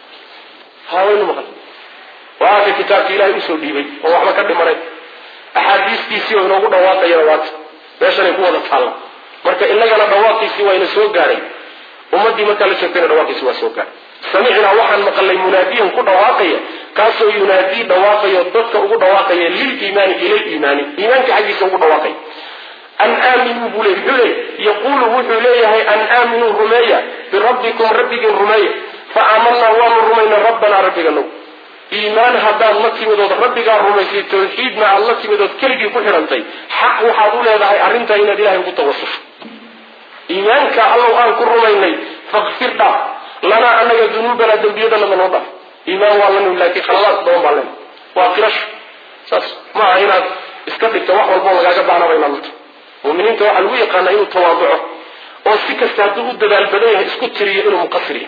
هاوين مقل وهذا كتاب إلهي أسول ديبي ووحما كده مريد أحاديث تيسي ونوغو دواقي يروات بيشان يكون هذا الحالة مركا إلا قال دواقي سوى إن سوق قاري ومدي مكا لشكين دواقي سوى سوق قاري سمعنا وحن مقل مناديهم كو دواقي كاسو ينادي دواقي يضدك أغو دواقي للإيمان إلى الإيمان إيمانك حديث أغو دواقي أن آمنوا بلي يقول بلي أن آمنوا رمية بربكم رمية فآمنا ونرمينا ربنا ربنا نو إيمان هذا الله تمدود ربك الرميسي توحيد مع الله تمدود كلجي كحرنتي حق وحاول هذا أرنت إن الله متوسط إيمانك الله أن كرميني فاغفر لنا أن ذنوبنا ذنبينا من وضع إيمان والله لكن خلاص دوم بالله وأقرش ساس ما هنا استقبل توحد والله جاب عنا بين الله ومنين توحد الويق أنا تواضعه وسك استعدوا الدلال بدأ اسكتري إنه مقصرين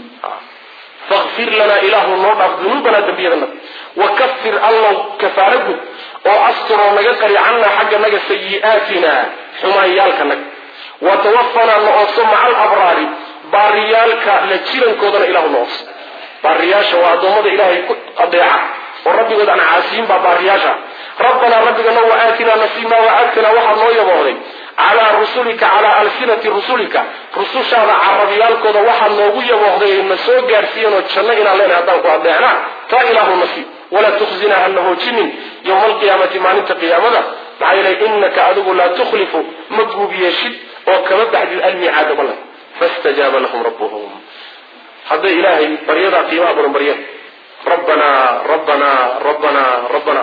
فاغفر لنا إله النور ذنوبنا ذنبينا وكفر الله كفارته وأستر ونقري عنا حق نجا سيئاتنا حمايالك نك وتوفنا نقص مع الأبرار باريالك لتشيرن كودنا إله النور بارياشا وأدومد إلهي أضيعه والرب قد أنا عاسين ببارياشا ربنا ربنا نو آتنا نسيما وآتنا وحد نويا بوري على رسولك على ألسنة رسولك رسول شهر عربيالك وحد نويا بوري النسوء قارسيا وتشنئنا لنا أدنك وأضيعنا تا إله المسيح ولا تخزنا أنه جنين يوم القيامة ما ننت قيامنا معي إنك عدو لا تخلف مجهوب يشد وكمد بعد الميعاد بالله فاستجاب لهم ربهم هذا إلهي بريضة قيمة بن بريض ربنا ربنا ربنا ربنا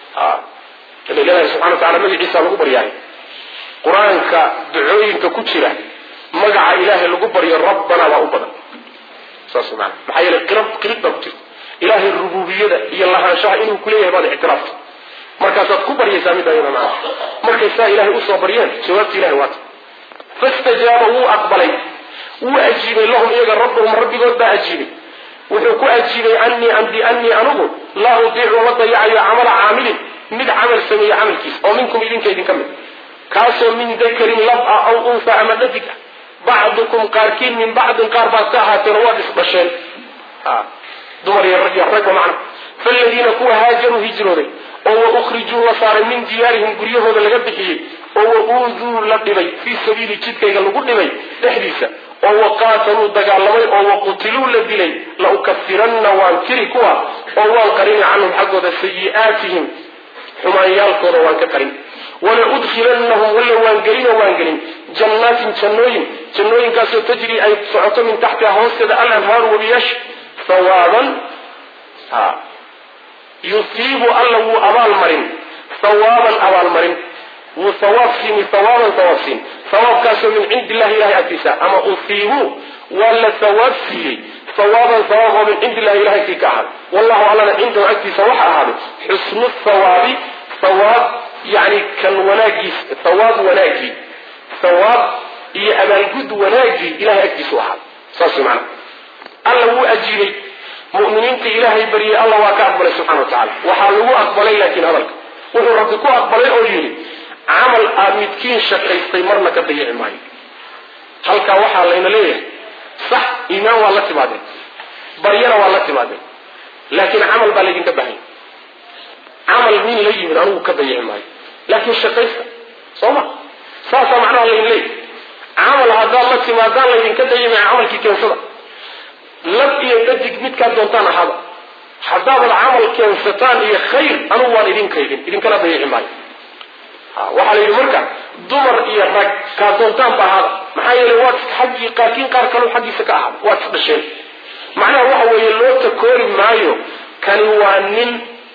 الله سبحانه وتعالى مجي عيسى لغو برياي قرآنك دعوينك كتيرا مجع إلهي لغو بريا ربنا وأبدا ساسو معنا بحيث القرب بكتير إلهي الربوبية هي الله أنشاء إنه كليه بعد اعتراف مركزات كبر يسامي دائما معه مركز إلهي أسوى بريان سوابت إلهي وات فاستجابه أقبلي وأجيب لهم إيجا ربهم ربي قد أجيبي وحكو أجيبي أني أنه لا أضيع وضيع عمل عامل مد عمل سمي عمل كيس ومنكم إذن كيدن كمل كاسو من ذكر لبأ أو أنثى أمدتك بعضكم قاركين من بعض قارباتها ترواد بشين دمر يحرقوا معنا فالذين كوا هاجروا هجروا أو أخرجوا وصار من ديارهم قريهم هذا لقبحيه أو أوذوا لقبي في سبيل جدك يقولوا لقبي تحديثا أو قاتلوا دقالمي أو قتلوا لدلي لأكفرن وانكركوا أو وانقرين عنهم حقوا سيئاتهم حما يالكوا وانكرين ولأدخلنهم ولا وانقرين جنات جنوين كاسو تجري أي صعطة من تحتها هوسكد الأنهار وبيش ثوابا يصيب الله أبا المرين ثوابا أبا المرين وثواب سين ثواب كاسو من عند الله إله أكتسا أما أصيبوا ولا ثواب سين ثوابا من عند الله إله أكتسا والله على عنده أكتسا وحا حسن الثواب ثواب يعني كان وناجي ثواب وناجي ثواب هي أمانجود وناجي إله أكتسا وحا صاصي معنا الله هو أجيري مؤمنين إلهي بريء الله وأكبر سبحانه وتعالى وحاله أقبلي لكن هذا وهو ربكو أقبلي أوليني عمل آمدكين شقيستي مرنا كبيع معي هل كوحا لنا ليه صح إيمان والله تبادل برينا والله تبادل لكن عمل بالغين كبهين عمل مين لي من أنه كبيع معي لكن شقيست صوما صاصا معناه لين ليه عمل هذا الله تبادل لين كبيع مع عمل كي كان صدق لب يدك متك دونتان هذا حداب العمل كان ستان هي خير أنا وان إذن كيدين إذن كلا بيع معي waxaa la yidhi marka dumar iyo rag kaa doontaan baa hada maxaa yeelay waad xaggii qaarkiin qaar kaloo xaggiisa ka ahaada waad isdhasheen macnaha waxa weeye loo takoori maayo kani waa nin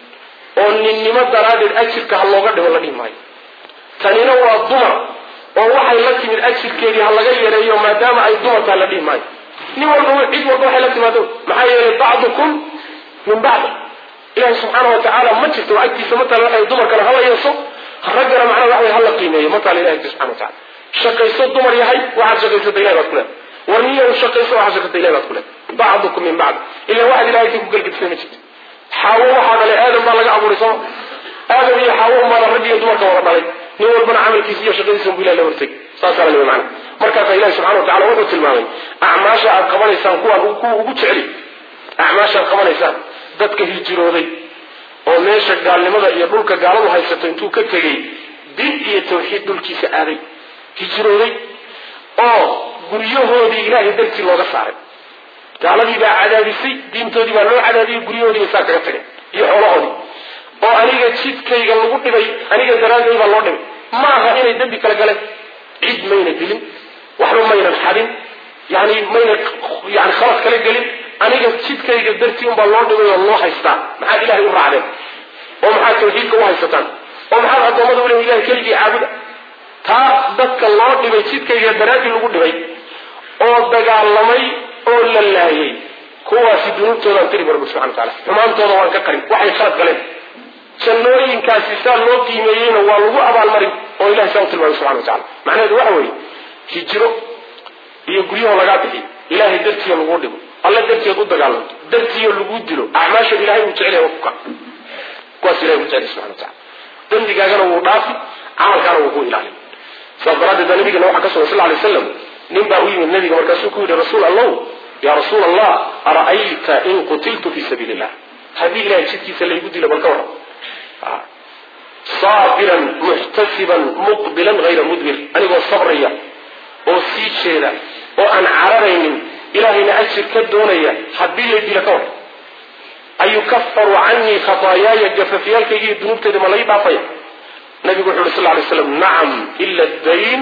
oo ninnimo daraaddeed ajirka ha looga dhigo la dhihi maayo tanina waa dumar oo waxay la timid ajirkeedii ha laga yareeyo maadaama ay dumartaa la dhihi maayo nin walba cid walba waxay la timaado maxaa yeelay bacdukum min bacd ilaahi subxaana wa tacaala ma jirto agtiisa matal waxay dumar kale hala yeeso رجل معنا واحد هلا قيمة مطلع إلهي سبحانه وتعالى شقيسو دمر يحي واحد شقيسو إلهي باتكله ورنية وشقيسو واحد شقيسو إلهي باتكله بعضكم من بعض إلا واحد إلهي تقول قلت في المسجد حاول هذا لآدم ما لقى أبو رسول آدم يحاول ما رجل دمر دور عليه نقول بنا عمل كيسية شقيسو بلا لورتك صار اللي معنا مركز إلهي سبحانه وتعالى وقت الماوي أعماش القمر إنسان قوة شعري أعماش القمر إنسان ذاتك هيجرودي oo meesha gaalnimada iyo dhulka gaaladu haysato intuu ka tagay din iyo tawxiid dhulkiisa aaday hijrooday oo guryahoodii ilaahay dartii looga saaray gaaladii baa cadaadisay diintoodii baa loo cadaadiyay guryahoodii saa kaga tagay iyo xoolahoodii oo aniga jidkayga lagu dhibay aniga daraaddeed baa loo dhibay ma aha inay dambi kala galeen cid mayna dilin waxba maynan xadin yani mayna yani khalad kala gelin aniga jidkayga dartii un baa loo dhibay oo loo haystaa maxaad ilaahay u raacdeen oo maxaad tawxiidka u haysataan oo maxaad addoommada weliba ilahay keligii caabuda taa dadka loo dhibay jidkayga daraaddii lagu dhibay oo dagaalamay oo la laayay kuwaasi dunuubtoodaan tiri bu rabbi subxana wataala xumaantooda waan ka qarin waxay khalad galeen jannooyinkaasi saa loo qiimeeyeyna waa lagu abaalmarin oo ilahay saa u tilmaamay subxana watacala macnaheedu waxa weeye hijiro iyo guryaho lagaa bixiy ilaahay dartiya lagu dhigo alla dartiyeed u dagaalanto dartiyo lagu dilo acmaasha ilaahay uu jecel yahay kuka kuwaas ilahay uu jecel subxana watacala dembigaagana wuu dhaafi camalkaana wuu ku ilaalin saas daraaddeed nabigana waxaa ka sugan sal alay wasalam nin baa u yimid nabiga markaasuu ku yidhi rasuul allow yaa rasuul allah ara'ayta in qutiltu fi sabiili illah haddii ilahay jidkiisa laygu dilo bal ka waran صابرا محتسبا مقبلا غير مدبر أنا صبريا أو سيشيدا أو أن عررين إلهنا أجر كدونيا حبي يدي لكور أي يكفر عني خطاياي جفافيال كي يدنوب تدم الله يبعطيا النبي صلى الله عليه وسلم نعم إلا الدين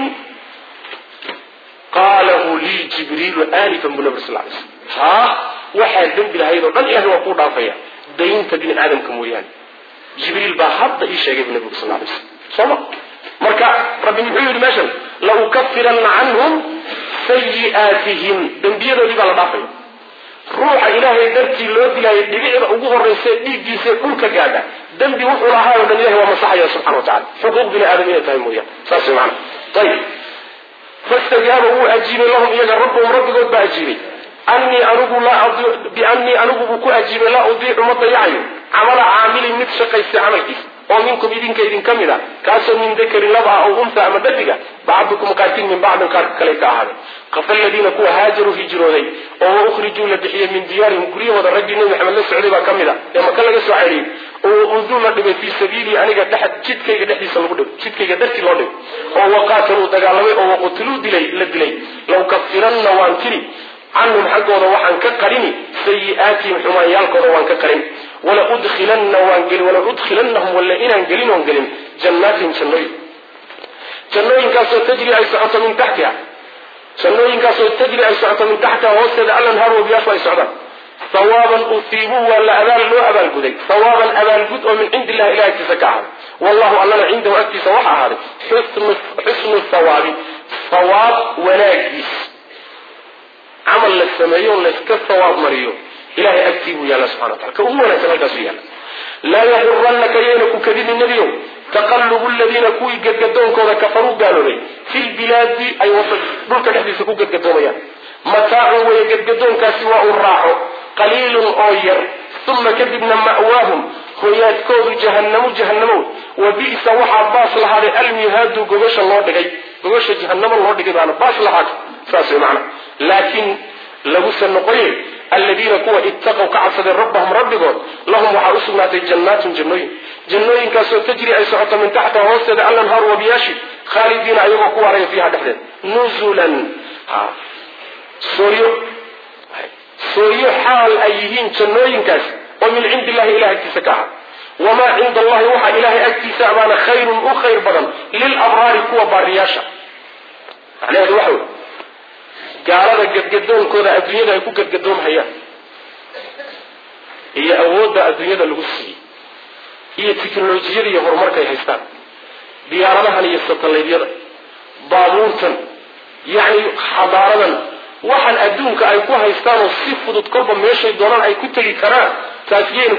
قاله لي جبريل آلفا من النبي صلى الله عليه وسلم ها واحد ذنب لهيدا قال إيه هو قول عطيا دين تدين آدم كمويان جبريل بحط إيش يجيب النبي صلى الله عليه وسلم صلى مركع ربي يقول ماشي لو كفرن عنهم سيئاتهم دنبيرو دي بالا دافاي روح إلهي درتي لو ديلاي دبيعه ugu horeysay dhiigiisa dhulka gaadha dambi wuxuu lahaa oo dhan Ilaahay waa masaxaya subhanahu wa ta'ala xuquuq bini aadamiyada tahay mooyaan saas macna طيب فاستجابوا أجيب لهم إلى ربهم ربهم بأجيبي أني أنوب لا أضيع بأني أنوب بكو أجيب لا أضيع مضيعي عمل عامل متشقى استعمل كيس ومنكم إذن كإذن كملا كاسو من ذكر لبعة أو أنثى أما دفقة بعضكم قاتل من بعض كليك أحد قفل الذين كوا هاجروا هجروا ذي أو أخرجوا لدحية من ديارهم قريبا وذا الرجل نبي محمد الله سعودي كملا لما كان لك سعيرين وأنزلوا لدبي في سبيلي أنك تحت شدك يدحي سلقود شدك يدرتي لودي أو قاتلوا دقالوي أو قتلوا لدلي لو كفرن وانتري عنهم حقوا روحا كقريني سيئاتهم حمايالك روحا كقرين ولا أدخلنهم ولا إنا انقلين وانقلين جناتهم جنوين كاسو تجري أي سعطة من تحتها جنوين كاسو تجري أي سعطة من تحتها ووسد ألا نهار وبياشوا أي سعطة ثوابا أثيبوا ولا أبال لو أبال قدي ثوابا أبال قد ومن عند الله إله تسكعه والله أننا عنده أكتي سواحة هذا حسن الثواب ثواب وناجس عمل للسمايون لسك الثواب مريو إلهي أكتبه يا الله سبحانه وتعالى كأمونا تنقص يا الله لا يغرنك ينك كذب النبي تقلب الذين كوي قد قدون كذا كفروا قالوا لي في البلاد أي وصل دولك نحدث كو قد قدون يعني متاع ويقد قدون كسواء الراحة قليل أوير ثم كذبنا مأواهم خويات كود جهنم وبئس وحى باص لهذا المهاد قوش الله دقي قوش جهنم الله دقي بانا باص لهذا ساسي معنا لكن لو سنقول الذين كوا اتقوا كعصد ربهم ربهم لهم وحرسنا جنات جنوين كاسو تجري أي سعطة من تحتها وسد الأنهار وبياشي خالدين أيها كوا رأي فيها دحدد نزلا سوريو حال أيهين جنوين كاس ومن عند الله إله اكتسكاها وما عند الله وحى إله اكتسابان خير وخير بدن للأبرار كوا بارياشا يعني هذا وحوه gaalada gadgadoonkooda adduunyada ay ku gadgadoon hayaan iyo awoodda adduunyada lagu siiyey iyo tiknoolajiyada iyo horumarka ay haystaan diyaaradahan iyo satellite-yada baabuurtan yani xadaaradan waxaan adduunka ay ku haystaan oo si fudud kolba meeshay doonaan ay ku tegi karaan taasi yayna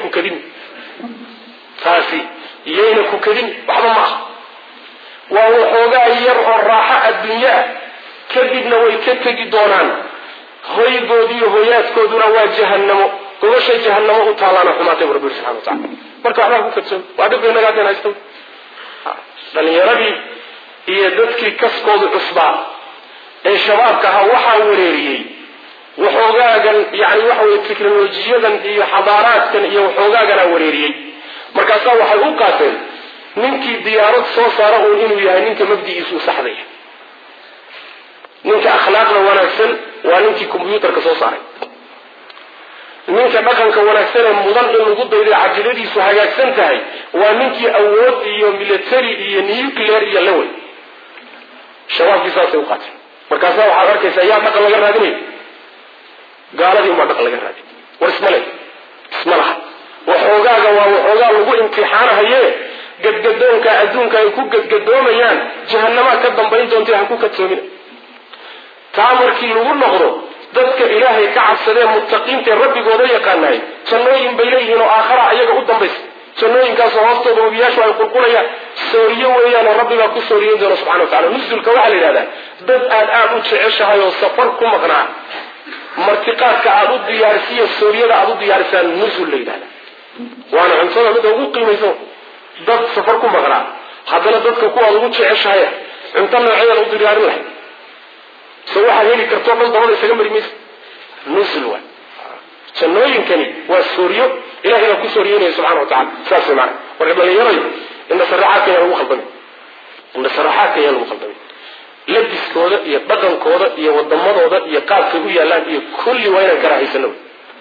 ku kadin waxba ma aha waa waxoogaa yar oo raaxo adduunya ah kadibna way ka tegi doonaan hoygoodiiyo hoyaadkooduna waa jahannamo gobashay jahannamo u taalaana xumaatay bu rabbi subxana watacala marka waxbaa ku kadsoon waa dhibkay nagaateen haysta dhalinyaradii iyo dadkii kaskoodu cusbaa ee shabaabka ahaa waxaa wareeriyey waxoogaagan yani waxa weye teknolojiyadan iyo xadaaraadkan iyo waxoogaaganaa wareeriyey markaasaa waxay u qaateen ninkii diyaarad soo saara uun inuu yahay ninka mabdigiisu saxdaya ninka akhlaaqda wanaagsan waa ninkii combyuutarka soo saaray ninka dhaqanka wanaagsan ee mudan in lagu dayday caqiidadiisu hagaagsan tahay waa ninkii awood iyo military iyo nuclear iyo laway shabaabkii saasay u qaateen markaasaa waxaad arkaysaa yaa dhaqan laga raadinay gaaladii umaa dhaqan laga raadin war isma laha waxoogaaga waa waxoogaa lagu imtixaanahaye gadgadoonka adduunka ay ku gadgadoomayaan jahanamaa ka dambayn doontay ha ku kadsoomina taa markii lagu noqdo dadka ilaahay ka cabsadee muttaqiinta rabbigooda yaqaanaay jannooyin bay leeyihiin oo aakhara ayaga u dambaysa jannooyinkaasoo hoostooda wabiyaashu ay qulqulayaan sooriyo weeyaanoo rabbigaa ku sooriyeyn doona subxana watacala nusulka waxaa la yidhahdaa dad aad u jeceshahay oo safar ku maqnaa martiqaadka aad u diyaarisiyo sooriyada aad u diyaarisaan nusul la yidhahda waana cuntada mida ugu qiimaysan dad safar ku maqnaa haddana dadka kuwaad ugu jeceshahay cunto nooceedan u diyaarin lahay so waxaad heli kartoo dhan dabada isaga mari maysa nusul waa jannooyinkani waa sooriyo ilahay baa ku sooriyeynaya subxana watacala saas way macana marka dhalinyarayo indhasaraxaadka ayaa lagu khaldamay labiskooda iyo dhaqankooda iyo wadamadooda iyo qaabkay u yaalaan iyo kulli waa inaan karahaysano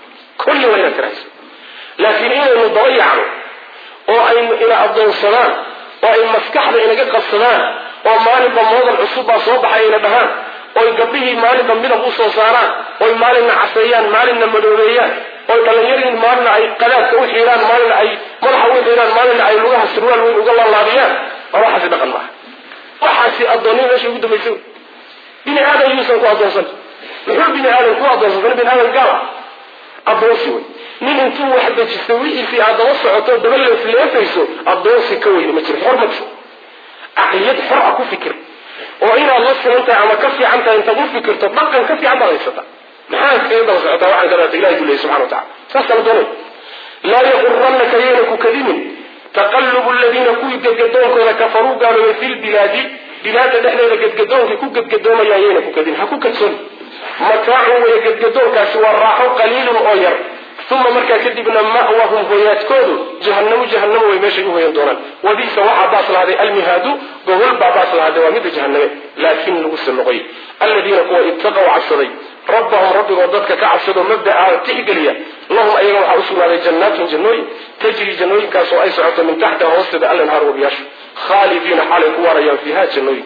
laakiin inaynu daba yaacno oo aynu ina adoonsadaan oo ay maskaxda inaga qabsadaan oo maalinba moodan cusub baa soo baxay ayna dhahaan oy gabdhihii maalinna midab u soo saaraan oy maalinna caseeyaan maalinna madoobeeyaan oy dhalinyariin maalinna ay qadaadka u xiiraan maalinna ay madaxa u xiiraan maalinna ay lugaha surwaal weyn uga laalaadiyaan waa waxaasi dhaqan maaha waxaasi addoonnimo meesha ugu dambaysa wey bini aadan yuusan ku addoonsan muxuu bini aadan ku addoonsan bini aadan gaal addoonsi wey nin intuu wax dejistay wixiisii aad daba socoto daba leefleefayso addoonsi ka weyne ma jiro xor ma jiro caqliyad xor ah ku fikir oo inaad la siman tahay ama ka fiican tahay intaad u fikirto dhaqan ka fiican baad haysata maxaad kaga daba socotaa waxaan kadaata ilahay ku leeyay subxana watacala saasa la doonay laa yaqurannaka yayna ku kadimin taqallubu aladiina kuwii gadgadoonkooda kafaruu gaaloobay fi lbilaadi bilaada dhexdeeda gadgadoonkay ku gadgadoomayaan yayna ku kadin ha ku kadsoon mataacun waya gadgadoonkaasi waa raaxo qaliilun oo yar uma markaa kadibna ma'wahum hoyaadkoodu jahannamo way meeshay u hoyan doonaan wabisa waxaa baas lahaaday almihaadu gogol baa baas lahaaday waa midda jahanname laakin lagu salnoqoy aladiina kuwa ittaqow cabsaday rabbahum rabbigood dadka ka cabsadoo mabda'a tixgeliya lahum ayaga waxaa usugnaaday jannaatun jannooyin tajri jannooyinkaasoo ay socoto min taxtiha hoosteeda alanhaar wabiyaashu khaalidiina xaalay ku waarayaan fiiha jannooyinka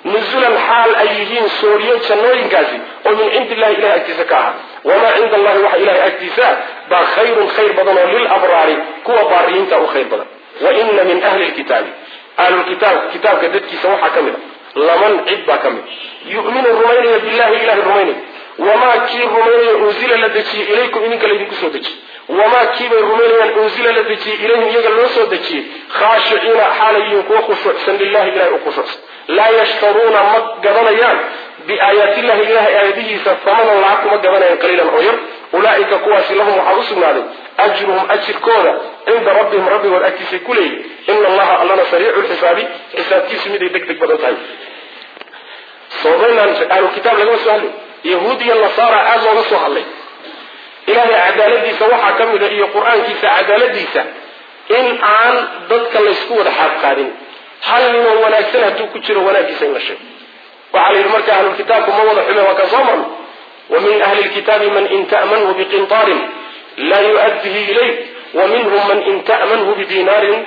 nuzulan xaal ay yihiin sooriyo jannooyinkaasi oo min cindi illahi ilahay agtiisa ka aha wamaa cinda allahi waxa ilahay agtiisa baa khayrun khayr badan oo lilabraari kuwa baariyiinta u khayr badan wa ina min ahli lkitaabi ahlulkitaab kitaabka dadkiisa waxaa ka mid a laman cid baa ka mid yu'minu rumaynaya billahi ilahay rumaynaya wamaa kii rumaynaya unzila la dejiyey ilaykum idinka laydinku soo dejiyey wamaa kiibay rumaynayaan unzila la dejiyey ilayhim iyaga loo soo dejiyey khaashiciina xaalayihiin kuwa khushuucsan lilahi ilahay u khushuucsan laa yashtaruuna ma gadanayaan biaayaatillahi ilahay aayadihiisa tamanan lacag kuma gadanayaan qaliilan oo yar ulaa'ika kuwaasi lahum waxaa u sugnaaday ajruhum ajirkooda cinda rabbihim rabbigood agtiisay ku leeyihin ina allaha allana sariicu lxisaabi xisaabtiisu miday deg deg badan tahay soomaynaan ahlulkitaab lagama soo hadlay yahuud iyo nasaara aada looga soo hadlay ilaahay cadaaladiisa waxaa ka mida iyo qur-aankiisa cadaaladiisa in aan dadka laysku wada xaadqaadin hal ninoo wanaagsan hadduu ku jiro wanaaggiisa in la sheego waxaa la yidhi marka ahlulkitaabku ma wada xume waa kaan soo marno wa min ahli lkitaabi man in ta'manhu biqintaarin laa yu'addihi ilayk wa minhum man in ta'manhu bidinaarin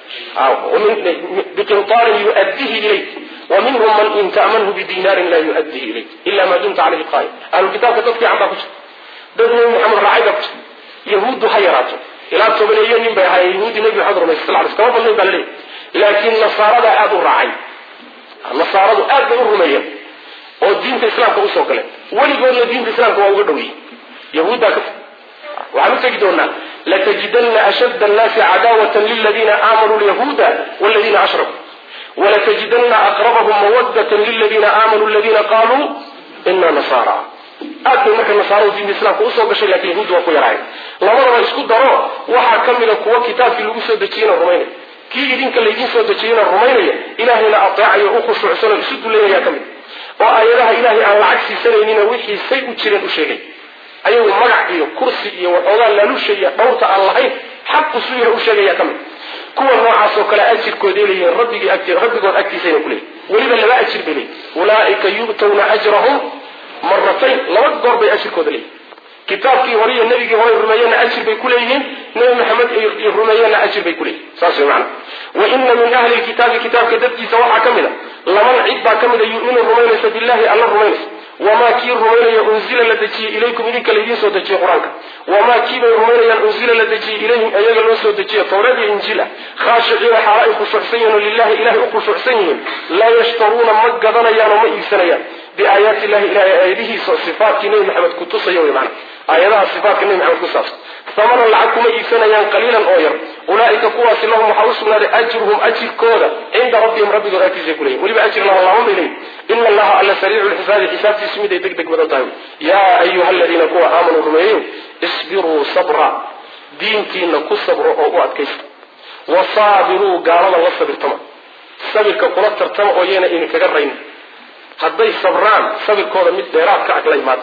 biqintaarin yu'addihi ilayk wa minhum man in ta'manhu bidinaarin laa yu'addihi ilayk ila ma dumta calayhi qaa'im ahlulkitaabka dad fiican baa ku jira dad nebi maxamed raacay baa ku jira yahuuddu ha yaraato ilaa tobaneeyo nin bay ahaayeen yahuudi nebi maxamed rumaysa sal ly kama badnayn baa la leeyahy laakiin nasaarada aada u raacay nasaaradu aad bay u rumeeyeen oo diinta islaamka usoo galeen weligoodna diinta islaamka waa uga dhoweyey yahuuddaa ka waxaan u tegi doonaa latajidanna ashadda annaasi cadaawatan liladiina aamanuu lyahuuda waladiina ashrakuu walatajidanna aqrabahum mawaddatan liladiina aamanuu aladiina qaaluu ina nasaara aad bay marka nasaaradu diinta islaamka usoo gashay laakiin yahuudda waa ku yaraayeen labadaba isku daro waxaa ka mida kuwa kitaabkii lagu soo dejiyeyna rumaynaya kii idinka laydin soo dejiyeyna rumaynaya ilaahayna ateecayo u khushuucsan oo isu duleeyayaa ka mid oo aayadaha ilaahay aan lacag siisanaynin wixii say u jireen u sheegay ayagu magac iyo kursi iyo waxoogaa laalusha iyo dhowrta aan lahayn xaqu suyira u sheegayaa ka mid kuwa noocaas oo kale ajirkooday leeyihiin rabbigood agtiisayna ku leeyihin weliba laba ajir bay leeyihin ulaa'ika yu'tawna ajrahum maratayn laba goor bay ajirkooda leeyihin kitaabkii hore iyo nebigii hore rumeeyeenna ajir bay ku leeyihiin nebi maxamed iyo rumeeyeenna ajir bay ku leeyihin saas way macana wa ina min ahli lkitaabi kitaabka dadkiisa waxaa ka mid a laman cid baa ka mida yu'minu rumaynaysa billahi alla rumaynaysa wamaa kii rumaynaya unzila la dejiyey ilaykum idinka laydiin soo dejiyey qur-aanka wamaa kii bay rumaynayaan unzila la dejiyey ilayhim iyaga loo soo dejiye tawreed iyo injiil ah khaashiciina xaala ay khushuucsan yihiin oo lilahi ilahay u khushuucsan yihiin laa yashtaruuna ma gadanayaan oo ma iibsanayaan biaayaati illahi ilahay aayadihiisa sifaatkii nebi maxamed ku tusaya wey macana aayadaha sifaatka nebi maxamed ku saabsan tamanan lacag kuma iibsanayaan qaliilan oo yar ulaa'ika kuwaasi lahum waxaa u sugnaaday ajruhum ajirkooda cinda rabbihim rabbigood agtiisay ku leeyihin weliba ajir laban bay leeyihin ina allaha alla sariicu lxisaabi xisaabtiisu miday deg deg badan tahay yaa ayuha aladiina kuwa aamanuu rumeeyeyo isbiruu sabra diintiina ku sabro oo u adkaysta wasaabiruu gaalada la sabirtama sabirka kula tartama oo yayna idinkaga rayn hadday sabraan sabirkooda mid dheeraadka ag la imaada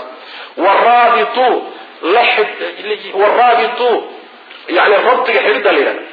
waraabituu yani rabtiga xidhidda la yidhahda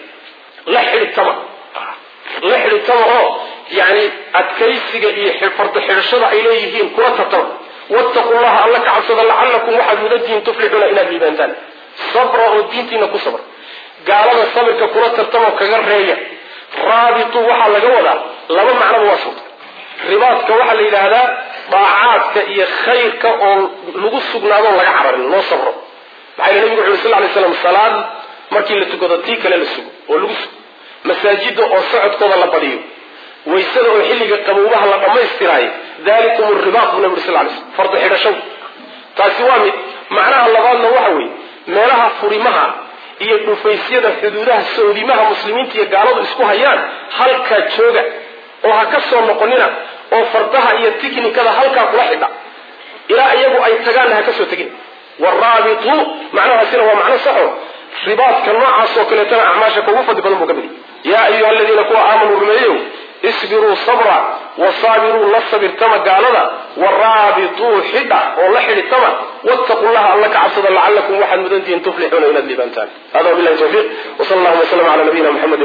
la xidhitama oo yani adkaysiga iyo farda xidhashada ay leeyihiin kula tartama wattaqu llaha alla ka cabsada lacallakum waxaad mudadiin tuflixuuna inaad liibaantaan sabra oo diintiina ku sabra gaalada sabirka kula tartama kaga reeya raabituu waxaa laga wadaa laba macnoba waa suurta ribaadka waxaa la yidhaahdaa daacaadka iyo khayrka oo lagu sugnaado laga cararin loo sabro maxaa yili nabigu wuxu uri sal ly slam salaad markii la tukado tii kale la sugo oo lagu sugo masaajida oo socodkooda la badiyo waysada oo xilliga qabowbaha la dhammaystiraayo dalikum ribaat buu nabi uri sal lay slam farda xidhashow taasi waa mid macnaha labaadna waxa weeye meelaha furimaha iyo dhufaysyada xuduudaha soodimaha muslimiinta iyo gaaladu isku hayaan halkaa jooga oo ha ka soo noqonina oo fardaha iyo tiknikada halkaa kula xidha ilaa iyagu ay tagaanna ha ka soo tegin waraabituu macnahaasina waa macno saxo ribaadka noocaas oo kaleetana acmaasha kugu fadli badan buu ka mid yaa ayuha aladiina kuwa aamanuu rumeeyeyo isbiruu sabra wasaabiruu la sabirtama gaalada waraabituu xidha oo la xidhitama wattaqu llaha alla ka cabsada lacallakum waxaad mudantihiin tuflixuuna inaad liibaantaan hada wabilahi tawfiiq wsal allahuma waslama cala nabiyina muxamed